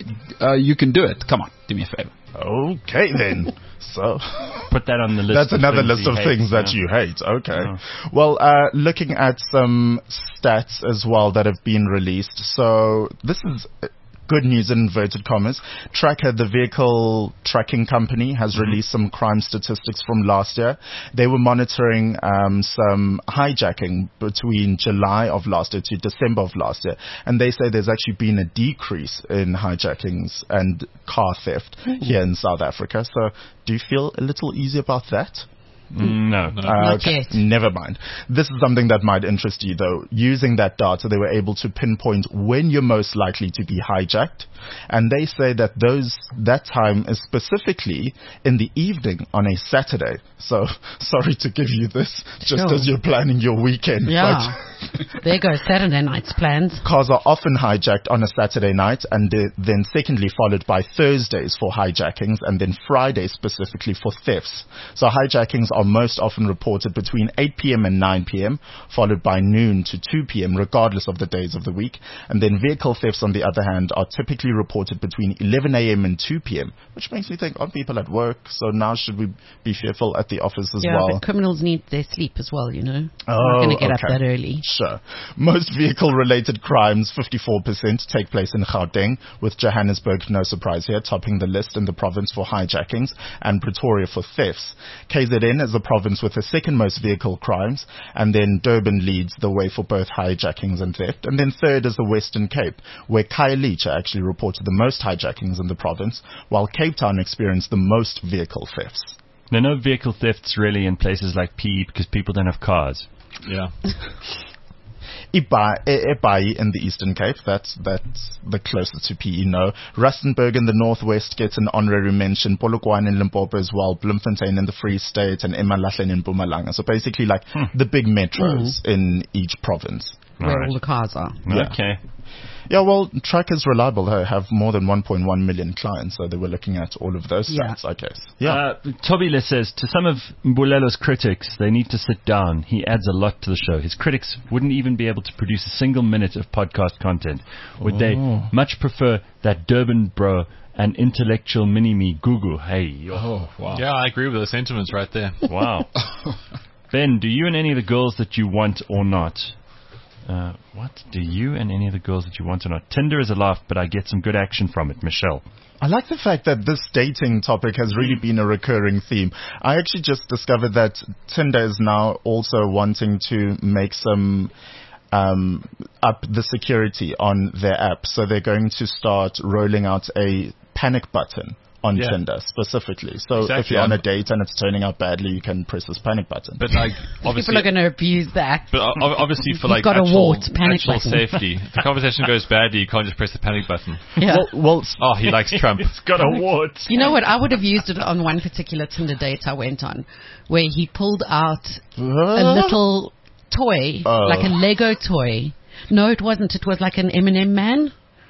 you can do it. Come on, do me a favor. Okay, then. So... Put that on the list. That's another list of things that you hate. Okay. Well, looking at some stats as well that have been released. So, this is... good news in inverted commas. Tracker, the vehicle tracking company, has released some crime statistics from last year. They were monitoring some hijacking between July of last year to December of last year. And they say there's actually been a decrease in hijackings and car theft here in South Africa. So do you feel a little easy about that? No. Not yet. Never mind. This is something that might interest you, though. Using that data, they were able to pinpoint when you're most likely to be hijacked. And they say that that time is specifically in the evening on a Saturday. So, sorry to give you this, just as you're planning your weekend. Yeah. There goes Saturday night's plans. Cars are often hijacked on a Saturday night, and then secondly followed by Thursdays for hijackings, and then Fridays specifically for thefts. So hijackings are most often reported between 8 p.m. and 9 p.m., followed by noon to 2 p.m., regardless of the days of the week. And then vehicle thefts, on the other hand, are typically reported between 11 a.m. and 2 p.m., which makes me think, aren't people at work? So now should we be fearful at the office as well? Yeah, but criminals need their sleep as well, you know. They're not going to get up that early. Sure. Most vehicle-related crimes, 54%, take place in Gauteng, with Johannesburg, no surprise here, topping the list in the province for hijackings, and Pretoria for thefts. KZN is the province with the second most vehicle crimes, and then Durban leads the way for both hijackings and theft. And then third is the Western Cape, where Khayelitsha actually reported the most hijackings in the province, while Cape Town experienced the most vehicle thefts. There are no vehicle thefts really in places like PE because people don't have cars. Yeah. Ebai in the Eastern Cape, that's the closest to PE, no. Rustenburg in the Northwest gets an honorary mention. Polokwane in Limpopo as well. Bloemfontein in the Free State, and Emalahleni in Mpumalanga. So basically like the big metros in each province. Where all the cars are. Yeah. Okay. Yeah, well, Track is reliable. They have more than 1.1 million clients, so they were looking at all of those stats, I guess. Yeah. Tobile says, to some of Mbulelo's critics, they need to sit down. He adds a lot to the show. His critics wouldn't even be able to produce a single minute of podcast content. Would they much prefer that Durban bro and intellectual mini-me Gugu? Hey. Wow. Yeah, I agree with those sentiments right there. Wow. Ben, do you and any of the girls that you want or not... what? Do you and any of the girls that you want or not? Tinder is a laugh, but I get some good action from it. Michelle. I like the fact that this dating topic has really been a recurring theme. I actually just discovered that Tinder is now also wanting to make some up the security on their app. So they're going to start rolling out a panic button on Tinder specifically. So if you're on a date and it's turning out badly, you can press this panic button. But like, obviously, people are going to abuse that. But obviously, for like actual safety, if the conversation goes badly, you can't just press the panic button. Yeah. Well, he likes Trump. It's got a wart. You know what? I would have used it on one particular Tinder date I went on, where he pulled out a little toy, like a Lego toy. No, it wasn't. It was like an M&M man.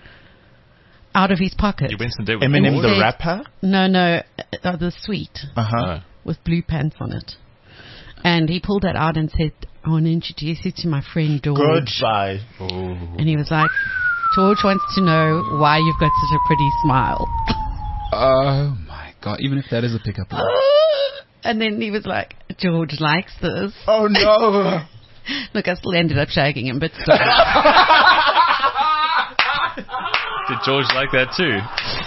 Out of his pocket. You went on a date with Eminem the rapper? No, the sweet. With blue pants on it. And he pulled that out and said, I want to introduce you to my friend George. Goodbye. And he was like, George wants to know why you've got such a pretty smile. Oh my God, even if that is a pickup line. And then he was like, George likes this. Oh no. Look, I still ended up shagging him, but still. Did George like that too?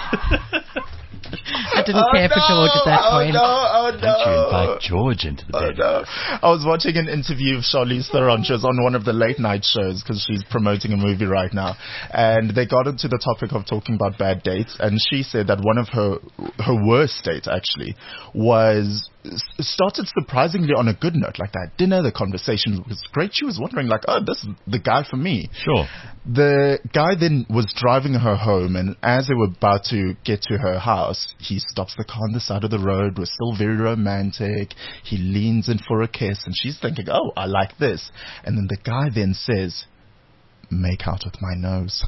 I didn't care for George at that point. Oh no. Don't you invite George into the bed? No. I was watching an interview of Charlize Theron. She was on one of the late night shows because she's promoting a movie right now. And they got into the topic of talking about bad dates. And she said that one of her worst dates actually started surprisingly on a good note. Like that dinner, the conversation was great. She was wondering like, oh, this is the guy for me. Sure. The guy then was driving her home, and as they were about to get to her house, he stops the car on the side of the road. We're still very romantic. He leans in for a kiss, and she's thinking, oh, I like this. And then the guy then says, make out with my nose.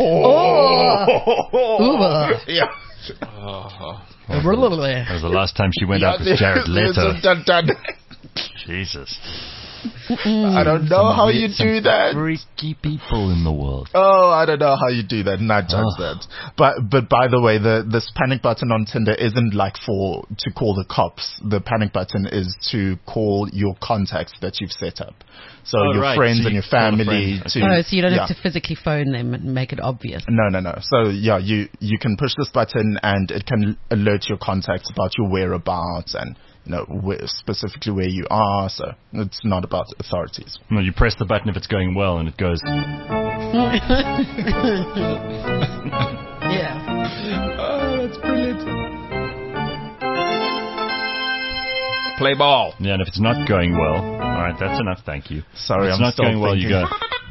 Yeah. That was the last time she went out with Jared Leto. Jesus. I don't know how you do that. Freaky people in the world. Oh, I don't know how you do that. Not judge that. But by the way, this panic button on Tinder isn't like to call the cops. The panic button is to call your contacts that you've set up. So your friends and your family. So you don't have to physically phone them and make it obvious. No. So you can push this button and it can alert your contacts about your whereabouts and specifically where you are, so it's not about authorities. No, you press the button if it's going well, and it goes. Yeah. Oh, that's brilliant. Play ball. Yeah, and if it's not going well, all right, that's enough. Thank you. Sorry, if it's not going well, you go.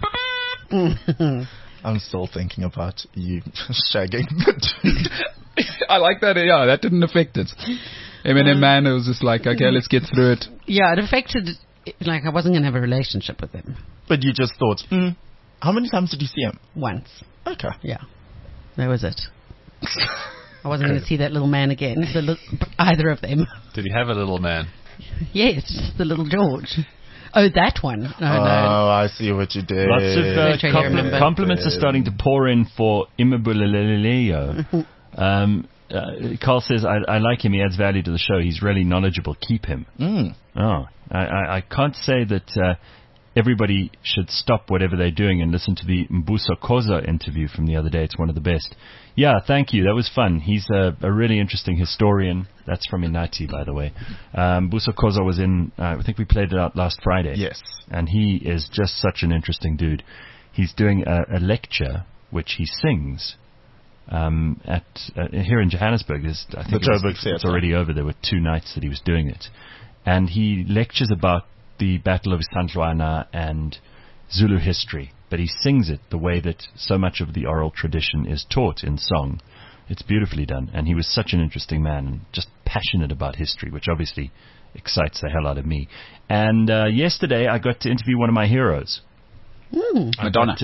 I'm still thinking about you shagging the dude. I like that. Yeah, that didn't affect it. Eminem man, it was just like, okay, let's get through it. Yeah, it affected, like I wasn't going to have a relationship with him. But you just thought, how many times did you see him? Once. Okay. Yeah. That was it. I wasn't going to see that little man again, either of them. Did he have a little man? Yes, the little George. Oh, that one. No. I see what you did. Lots of compliments are starting to pour in for Imabuleleo. Carl says, I like him. He adds value to the show. He's really knowledgeable. Keep him. I can't say that everybody should stop whatever they're doing and listen to the Mbuso Khoza interview from the other day. It's one of the best. Yeah, thank you. That was fun. He's a really interesting historian. That's from Inati, by the way. Mbuso Khoza was in, I think we played it out last Friday. Yes. And he is just such an interesting dude. He's doing a lecture, which he sings. At here in Johannesburg, I think it's already over. There were 2 nights that he was doing it, and he lectures about the Battle of Isandlwana and Zulu history, but he sings it the way that so much of the oral tradition is taught in song. It's beautifully done, and he was such an interesting man and just passionate about history, which obviously excites the hell out of me. And yesterday I got to interview one of my heroes. Madonna.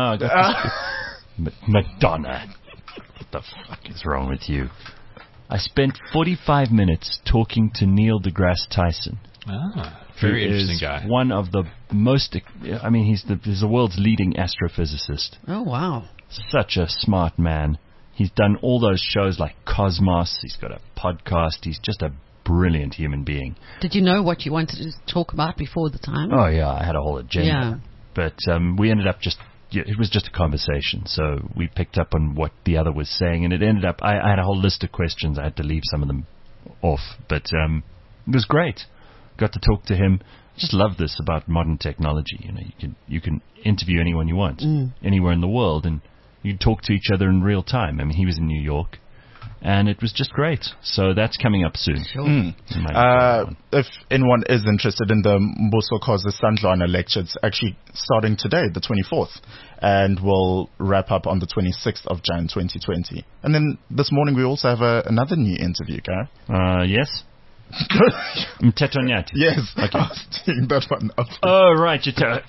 Madonna. What the fuck is wrong with you? I spent 45 minutes talking to Neil deGrasse Tyson. Very interesting guy. One of the most, he's the world's leading astrophysicist. Oh, wow. Such a smart man. He's done all those shows like Cosmos. He's got a podcast. He's just a brilliant human being. Did you know what you wanted to talk about before the time? Oh, yeah. I had a whole agenda. Yeah. But we ended up it was just a conversation. So we picked up on what the other was saying, and it ended up, I had a whole list of questions. I had to leave some of them off. But it was great. Got to talk to him. Just love this about modern technology. You can interview anyone you want, anywhere in the world, and you talk to each other in real time. I mean, he was in New York, and it was just great. So that's coming up soon. Sure. If anyone is interested in the Mbuso Khoza Sandlwana lecture, it's actually starting today, the 24th, and will wrap up on the 26th of Jan 2020. And then this morning we also have another new interview, Gareth. Yes. Mteto Nyati. Yes, okay. I was doing that one up. Oh, right.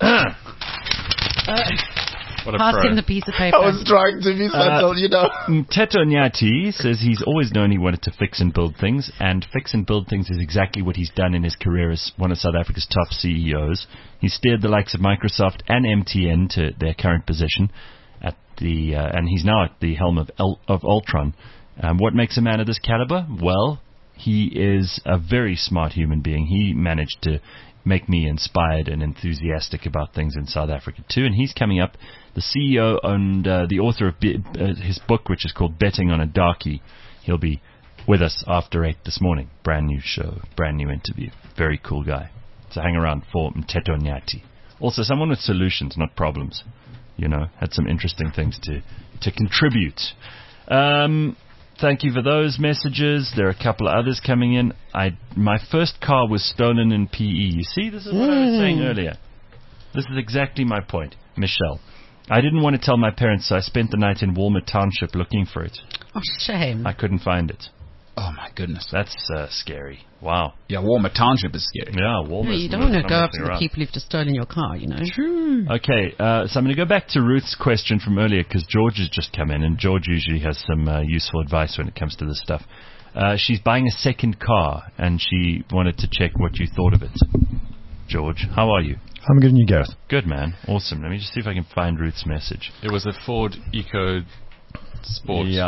What a Pass pro. him the piece of paper. I was trying to be subtle, Mteto Nyati says he's always known he wanted to fix and build things, and fix and build things is exactly what he's done in his career as one of South Africa's top CEOs. He steered the likes of Microsoft and MTN to their current position and he's now at the helm of Ultron. What makes a man of this caliber? Well, he is a very smart human being. He managed to make me inspired and enthusiastic about things in South Africa too. And he's coming up, the CEO and the author of his book, which is called Betting on a Darkie. He'll be with us after 8 this morning. Brand new show, brand new interview. Very cool guy. So hang around for Mteto Nyati. Also someone with solutions, not problems. Had some interesting things to contribute. Thank you for those messages. There are a couple of others coming in. My first car was stolen in PE. You see, this is what I was saying earlier. This is exactly my point. Michelle. I didn't want to tell my parents, so I spent the night in Walmer Township looking for it. Oh, shame. I couldn't find it. Oh, my goodness. That's scary. Wow. Yeah, Walmer Township is scary. Yeah, Walmer. You don't want to go up to the people who've just stolen your car, True. Okay, so I'm going to go back to Ruth's question from earlier because George has just come in, and George usually has some useful advice when it comes to this stuff. She's buying a second car, and she wanted to check what you thought of it. George, how are you? I'm good, and you, Gareth? Good, man. Awesome. Let me just see if I can find Ruth's message. It was a Ford Eco Sport. Yeah.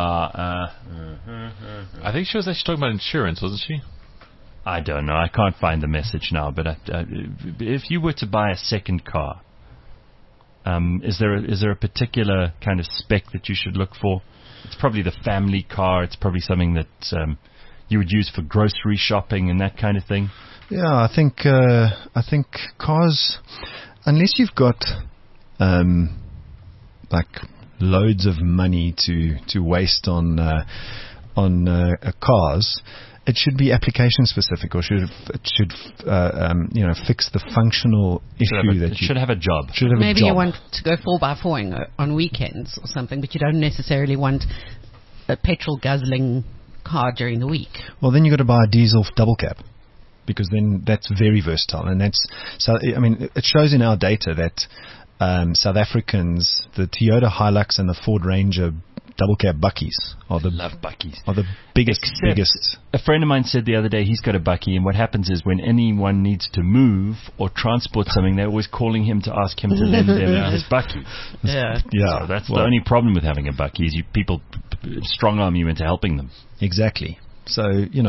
I think she was actually talking about insurance, wasn't she? I don't know. I can't find the message now. But if you were to buy a second car, is there a particular kind of spec that you should look for? It's probably the family car. It's probably something that you would use for grocery shopping and that kind of thing. Yeah, I think cars, unless you've got loads of money to waste on cars, it should be application specific, or it should fix the functional issue that you should have a job. Maybe you want to go 4x4ing on weekends or something, but you don't necessarily want a petrol guzzling car during the week. Well, then you've got to buy a diesel double cab, because then that's very versatile, and it shows in our data that South Africans, the Toyota Hilux and the Ford Ranger double cab buckies are the biggest. A friend of mine said the other day he's got a bucky, and what happens is when anyone needs to move or transport something, they're always calling him to ask him to lend them his bucky. Yeah. So that's the only problem with having a bucky is people strong arm you into helping them. Exactly. So,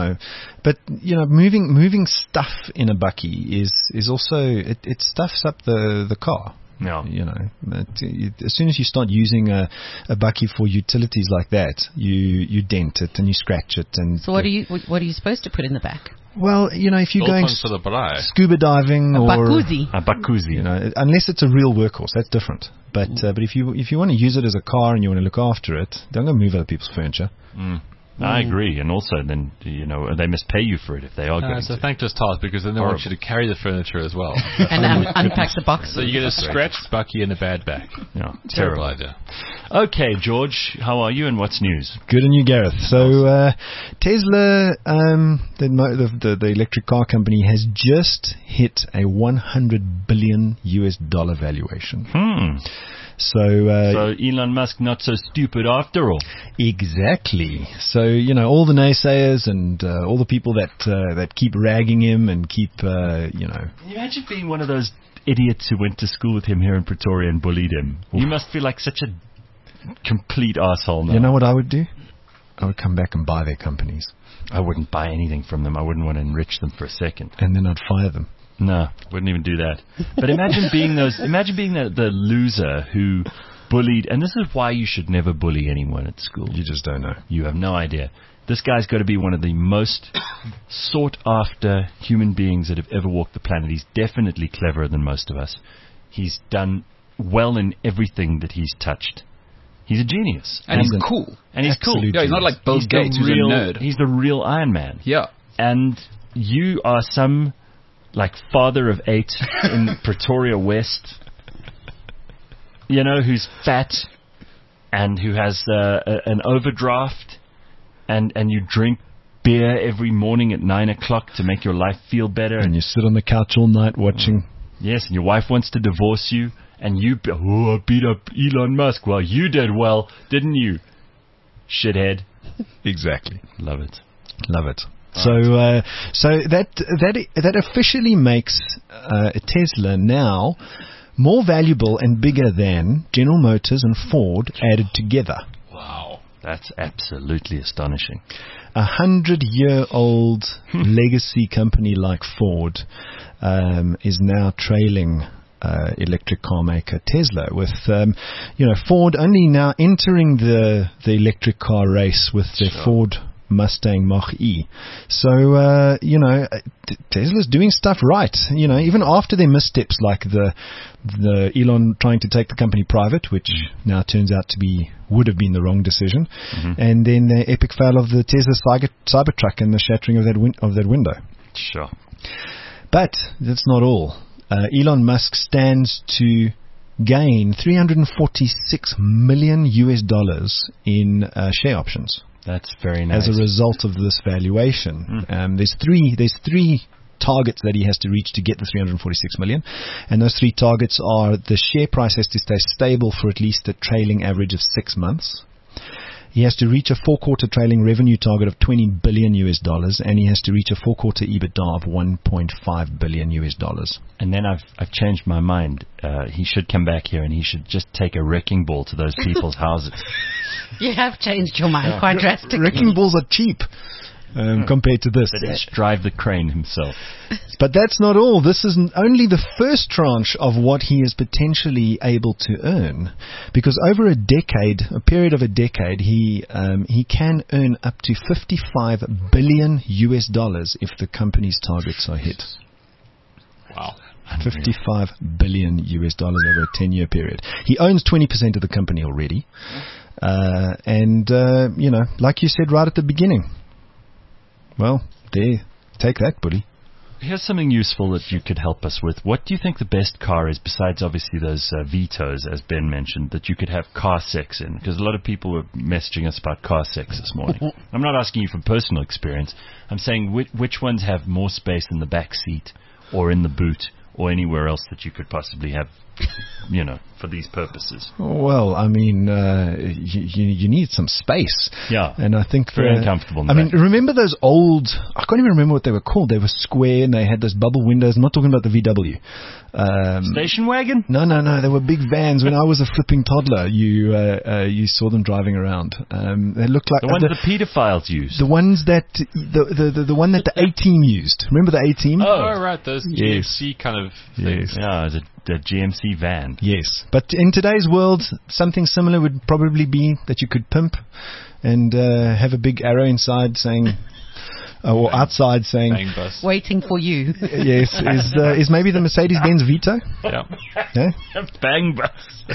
moving stuff in a bucky is also, it stuffs up the car. No. As soon as you start using a bucky for utilities like that, you dent it and you scratch it. And so what are you supposed to put in the back? Well, if you're going scuba diving or a bakuzi, unless it's a real workhorse, that's different. But if you want to use it as a car and you want to look after it, don't go move other people's furniture. I agree, and also then they must pay you for it if they are going. So thankless task, because then they want you to carry the furniture as well and unpack the box. So you get a scratched Bucky and a bad back. Yeah, terrible idea. Okay, George, how are you and what's news? Good on you, Gareth. So Tesla, the electric car company, has just hit a $100 billion valuation. So Elon Musk not so stupid after all. Exactly. So all the naysayers and all the people that keep ragging him and keep Can you imagine being one of those idiots who went to school with him here in Pretoria and bullied him? You must feel like such a complete asshole now. You know what I would do? I would come back and buy their companies. I wouldn't buy anything from them. I wouldn't want to enrich them for a second. And then I'd fire them. No, wouldn't even do that. But imagine being the loser who bullied, and this is why you should never bully anyone at school. You just don't know. You have no idea. This guy's got to be one of the most sought after human beings that have ever walked the planet. He's definitely cleverer than most of us. He's done well in everything that he's touched. He's a genius. And he's cool. And he's cool. Yeah, he's not like Bill Gates, who's a nerd. He's the real Iron Man. Yeah. And you are some father of 8 in Pretoria West, who's fat and who has an overdraft, and you drink beer every morning at 9 o'clock to make your life feel better. And you sit on the couch all night watching. Yes, and your wife wants to divorce you, and you beat up Elon Musk. Well, you did well, didn't you, shithead? Exactly. Love it. Love it. So that officially makes Tesla now more valuable and bigger than General Motors and Ford added together. Wow, that's absolutely astonishing. 100-year-old legacy company like Ford is now trailing electric car maker Tesla, with Ford only now entering the electric car race with their Ford Mustang Mach-E. So, Tesla's doing stuff right. Even after their missteps like the Elon trying to take the company private, which now turns out would have been the wrong decision, and then the epic fail of the Tesla Cybertruck and the shattering of that window. Sure. But that's not all. Elon Musk stands to gain $346 million in share options. That's very nice. As a result of this valuation, there's three targets that he has to reach to get the $346 million, and those 3 targets are: the share price has to stay stable for at least a trailing average of 6 months. He has to reach a 4-quarter trailing revenue target of $20 billion, and he has to reach a 4-quarter EBITDA of $1.5 billion. And then I've changed my mind. He should come back here and he should just take a wrecking ball to those people's houses. You have changed your mind quite drastically. Wrecking balls are cheap. Compared to this. But he should drive the crane himself. But that's not all. This is only the first tranche of what he is potentially able to earn. Because over a period of a decade, he can earn up to $55 billion if the company's targets are hit. Wow. $55 billion over a 10-year period. He owns 20% of the company already. Like you said right at the beginning, well, take that, buddy. Here's something useful that you could help us with. What do you think the best car is, besides obviously those Vitos, as Ben mentioned, that you could have car sex in? Because a lot of people were messaging us about car sex this morning. I'm not asking you from personal experience. I'm saying which ones have more space in the back seat or in the boot or anywhere else that you could possibly have, for these purposes. Well, I mean, you need some space. Yeah. And I think very uncomfortable. Remember those old, I can't even remember what they were called. They were square and they had those bubble windows. I'm not talking about the VW. Station wagon? No. They were big vans. When I was a flipping toddler, you saw them driving around. They looked like the ones the pedophiles used. The ones that the one that the A-Team used. Remember the A-Team? Oh, right. Those GMC kind of things. Yes. Yeah, the GMC van. Yes. But in today's world, something similar would probably be that you could pimp and have a big arrow inside saying, or outside saying, Bang bus. Waiting for you. yes, is maybe the Mercedes-Benz Vito? Yeah. Yeah? Bang bus.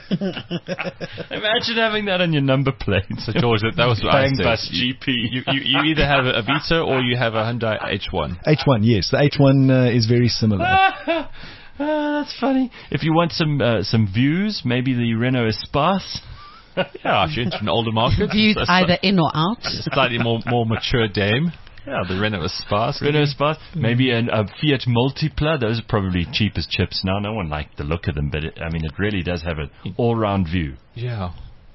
Imagine having that on your number plate. So George, that was what Bang I said. bus GP. You either have a Vito or you have a Hyundai H1. H1, yes. The H1 is very similar. That's funny. If you want some views, maybe the Renault Espace. Yeah, if you're into an older market. Views either in or out. Slightly more mature dame. Yeah, the Renault Espace. Maybe a Fiat Multipla. Those are probably cheap as chips now. No one liked the look of them, but it really does have an all-round view. Yeah.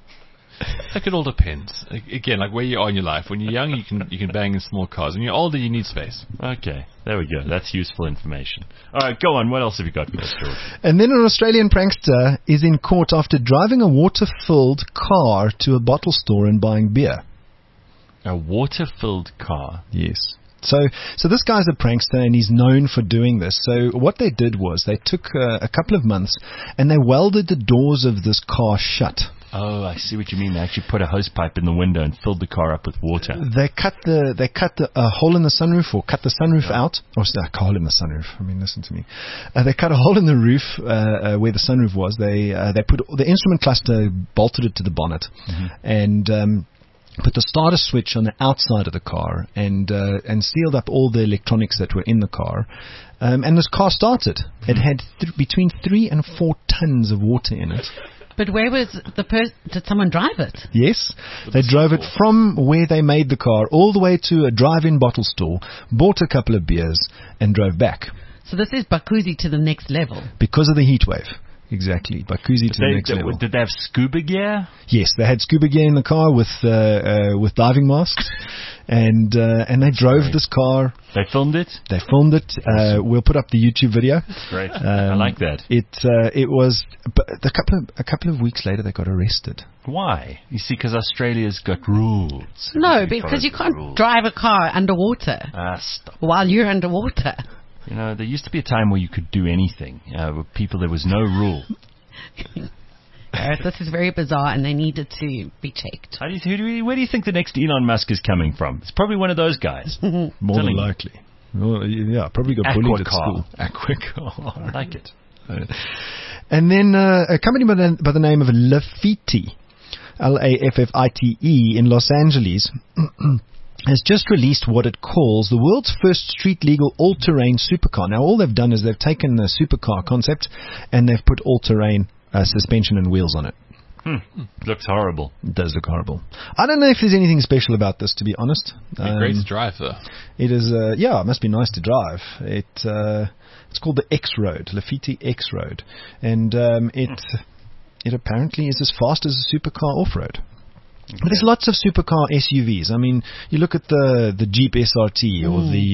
Like it all depends. Again, like where you are in your life. When you're young, you can bang in small cars. When you're older, you need space. Okay, there we go. That's useful information. All right, go on. What else have you got for us, George? And then an Australian prankster is in court after driving a water-filled car to a bottle store and buying beer. A water-filled car? Yes. So this guy's a prankster and he's known for doing this. So what they did was they took a couple of months and they welded the doors of this car shut. Oh, I see what you mean. They actually put a hose pipe in the window and filled the car up with water. They cut a hole in the sunroof, or cut the sunroof out. Or a hole in the sunroof. I mean, listen to me. They cut a hole in the roof where the sunroof was. They put the instrument cluster, bolted it to the bonnet, and put the starter switch on the outside of the car, and sealed up all the electronics that were in the car. And this car started. It had between 3 and 4 tons of water in it. But where was the person? Did someone drive it? Yes. They drove it from where they made the car all the way to a drive-in bottle store, bought a couple of beers, and drove back. So this is Bakuzi to the next level. Because of the heat wave. Exactly. Bakuzi to the next level. Did they have scuba gear? Yes, they had scuba gear in the car with diving masks. And they drove this car. They filmed it? They filmed it. We'll put up the YouTube video. Great. I like that. It was a couple of weeks later they got arrested. Why? You see, because Australia's got rules. No, because you can't drive a car underwater while you're underwater. You know, there used to be a time where you could do anything. With people, there was no rule. This is very bizarre, and they needed to be checked. Where do you think the next Elon Musk is coming from? It's probably one of those guys. More than likely. Well, yeah, probably got bullied at school. Aquacar. I like it. And then a company by the name of Laffite, Laffite, in Los Angeles, has just released what it calls the world's first street-legal all-terrain supercar. Now, all they've done is they've taken the supercar concept and they've put all-terrain suspension and wheels on it. Looks horrible. It does look horrible. I don't know if there's anything special about this, to be honest. It'd be great to drive, though. It is, it must be nice to drive. It's called the X-Road, Laffite X-Road. And it apparently is as fast as a supercar off-road. Okay. But there's lots of supercar SUVs. I mean, you look at the Jeep SRT or the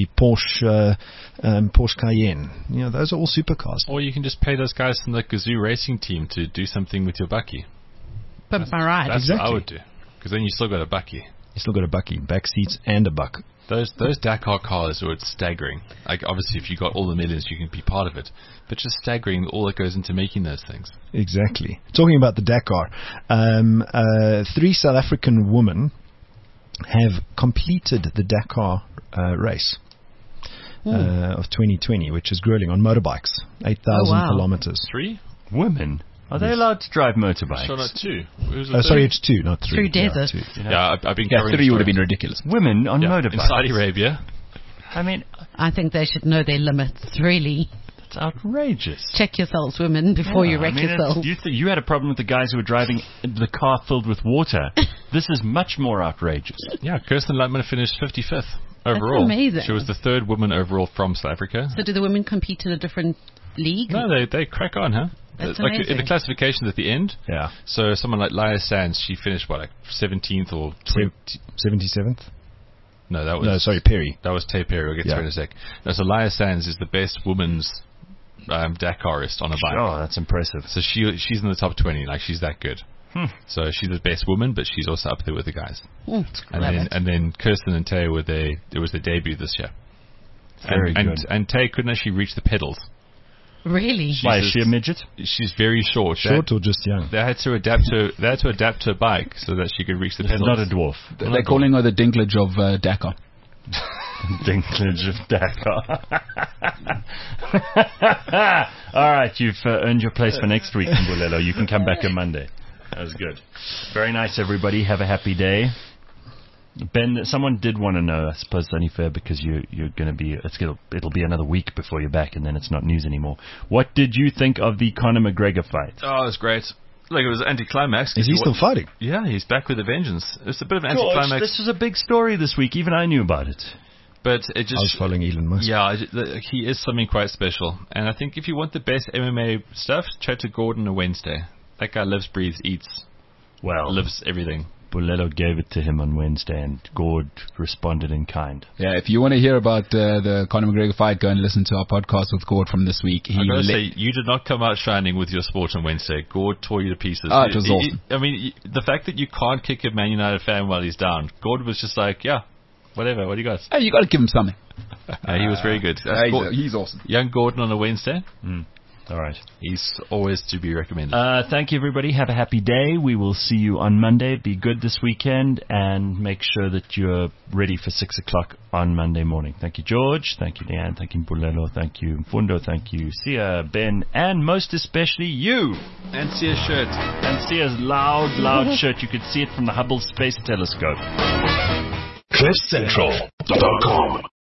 Porsche Cayenne. You know, those are all supercars. Or you can just pay those guys from the Gazoo racing team to do something with your bakkie. That's right. That's what I would do. Because then you still got a bakkie. You still got a bakkie, back seats and a buck. Those Dakar cars are staggering. Like, obviously, if you got all the millions, you can be part of it. But just staggering all that goes into making those things. Exactly. Talking about the Dakar, 3 South African women have completed the Dakar race of 2020, which is grueling on motorbikes, 8,000 kilometers. 3 women? Are they allowed to drive motorbikes? Sure, not 2. Sorry, it's 2, not 3. Through desert. Yeah, I've been covering 3 would have been ridiculous. Women on motorbikes. In Saudi Arabia. I mean, I think they should know their limits, really. That's outrageous. Check yourselves, women, before you wreck yourselves. You had a problem with the guys who were driving the car filled with water. This is much more outrageous. Yeah, Kirsten Lightman finished 55th overall. That's amazing. She was the 3rd woman overall from South Africa. So do the women compete in a different league? No, they crack on, huh? That's like amazing. in the classifications at the end. Yeah. So someone like Laya Sands, she finished like 17th or 77th? No, Perry. That was Tay Perry. We'll get to her in a sec. No, so Laya Sands is the best woman's Dakarist on a bike. Oh, that's impressive. So she's in the top 20. Like, she's that good. So she's the best woman, but she's also up there with the guys. And then Kirsten and Tay it was their debut this year. Very good. And Tay couldn't actually reach the pedals. Really? Why, is she a midget? She's very short. Short or just young? They had to adapt to a bike so that she could reach the pedals. Not a dwarf. They're calling her the Dinklage of Dakar. Dinklage of Dakar. All right, you've earned your place for next week, Mbulelo. You can come back on Monday. That was good. Very nice, everybody. Have a happy day. Ben, someone did want to know. I suppose it's only fair because you're going to be. It'll be another week before you're back, and then it's not news anymore. What did you think of the Conor McGregor fight? Oh, it was great. Like, it was anticlimax. Is he still fighting? Yeah, he's back with a vengeance. It's a bit of an anticlimax. This was a big story this week. Even I knew about it. But it just... I was following Elon Musk. Yeah, he is something quite special. And I think if you want the best MMA stuff, chat to Gordon on Wednesday. That guy lives, breathes, eats. Well, lives everything. Bulelo gave it to him on Wednesday, and Gord responded in kind. Yeah, if you want to hear about the Conor McGregor fight, go and listen to our podcast with Gord from this week. I gotta say, you did not come out shining with your sport on Wednesday. Gord tore you to pieces. Oh, it was awesome. I mean, the fact that you can't kick a Man United fan while he's down, Gord was just like, yeah, whatever, what do you got? Hey, you got to give him something. He was very good. He's awesome. Young Gordon on a Wednesday. All right. He's always to be recommended. Thank you, everybody. Have a happy day. We will see you on Monday. Be good this weekend, and make sure that you're ready for 6 o'clock on Monday morning. Thank you, George. Thank you, Leanne. Thank you, Mbulelo. Thank you, Mfundo. Thank you, Sia, Ben, and most especially you. And Sia's shirt. And Sia's loud shirt. You could see it from the Hubble Space Telescope. CliffCentral.com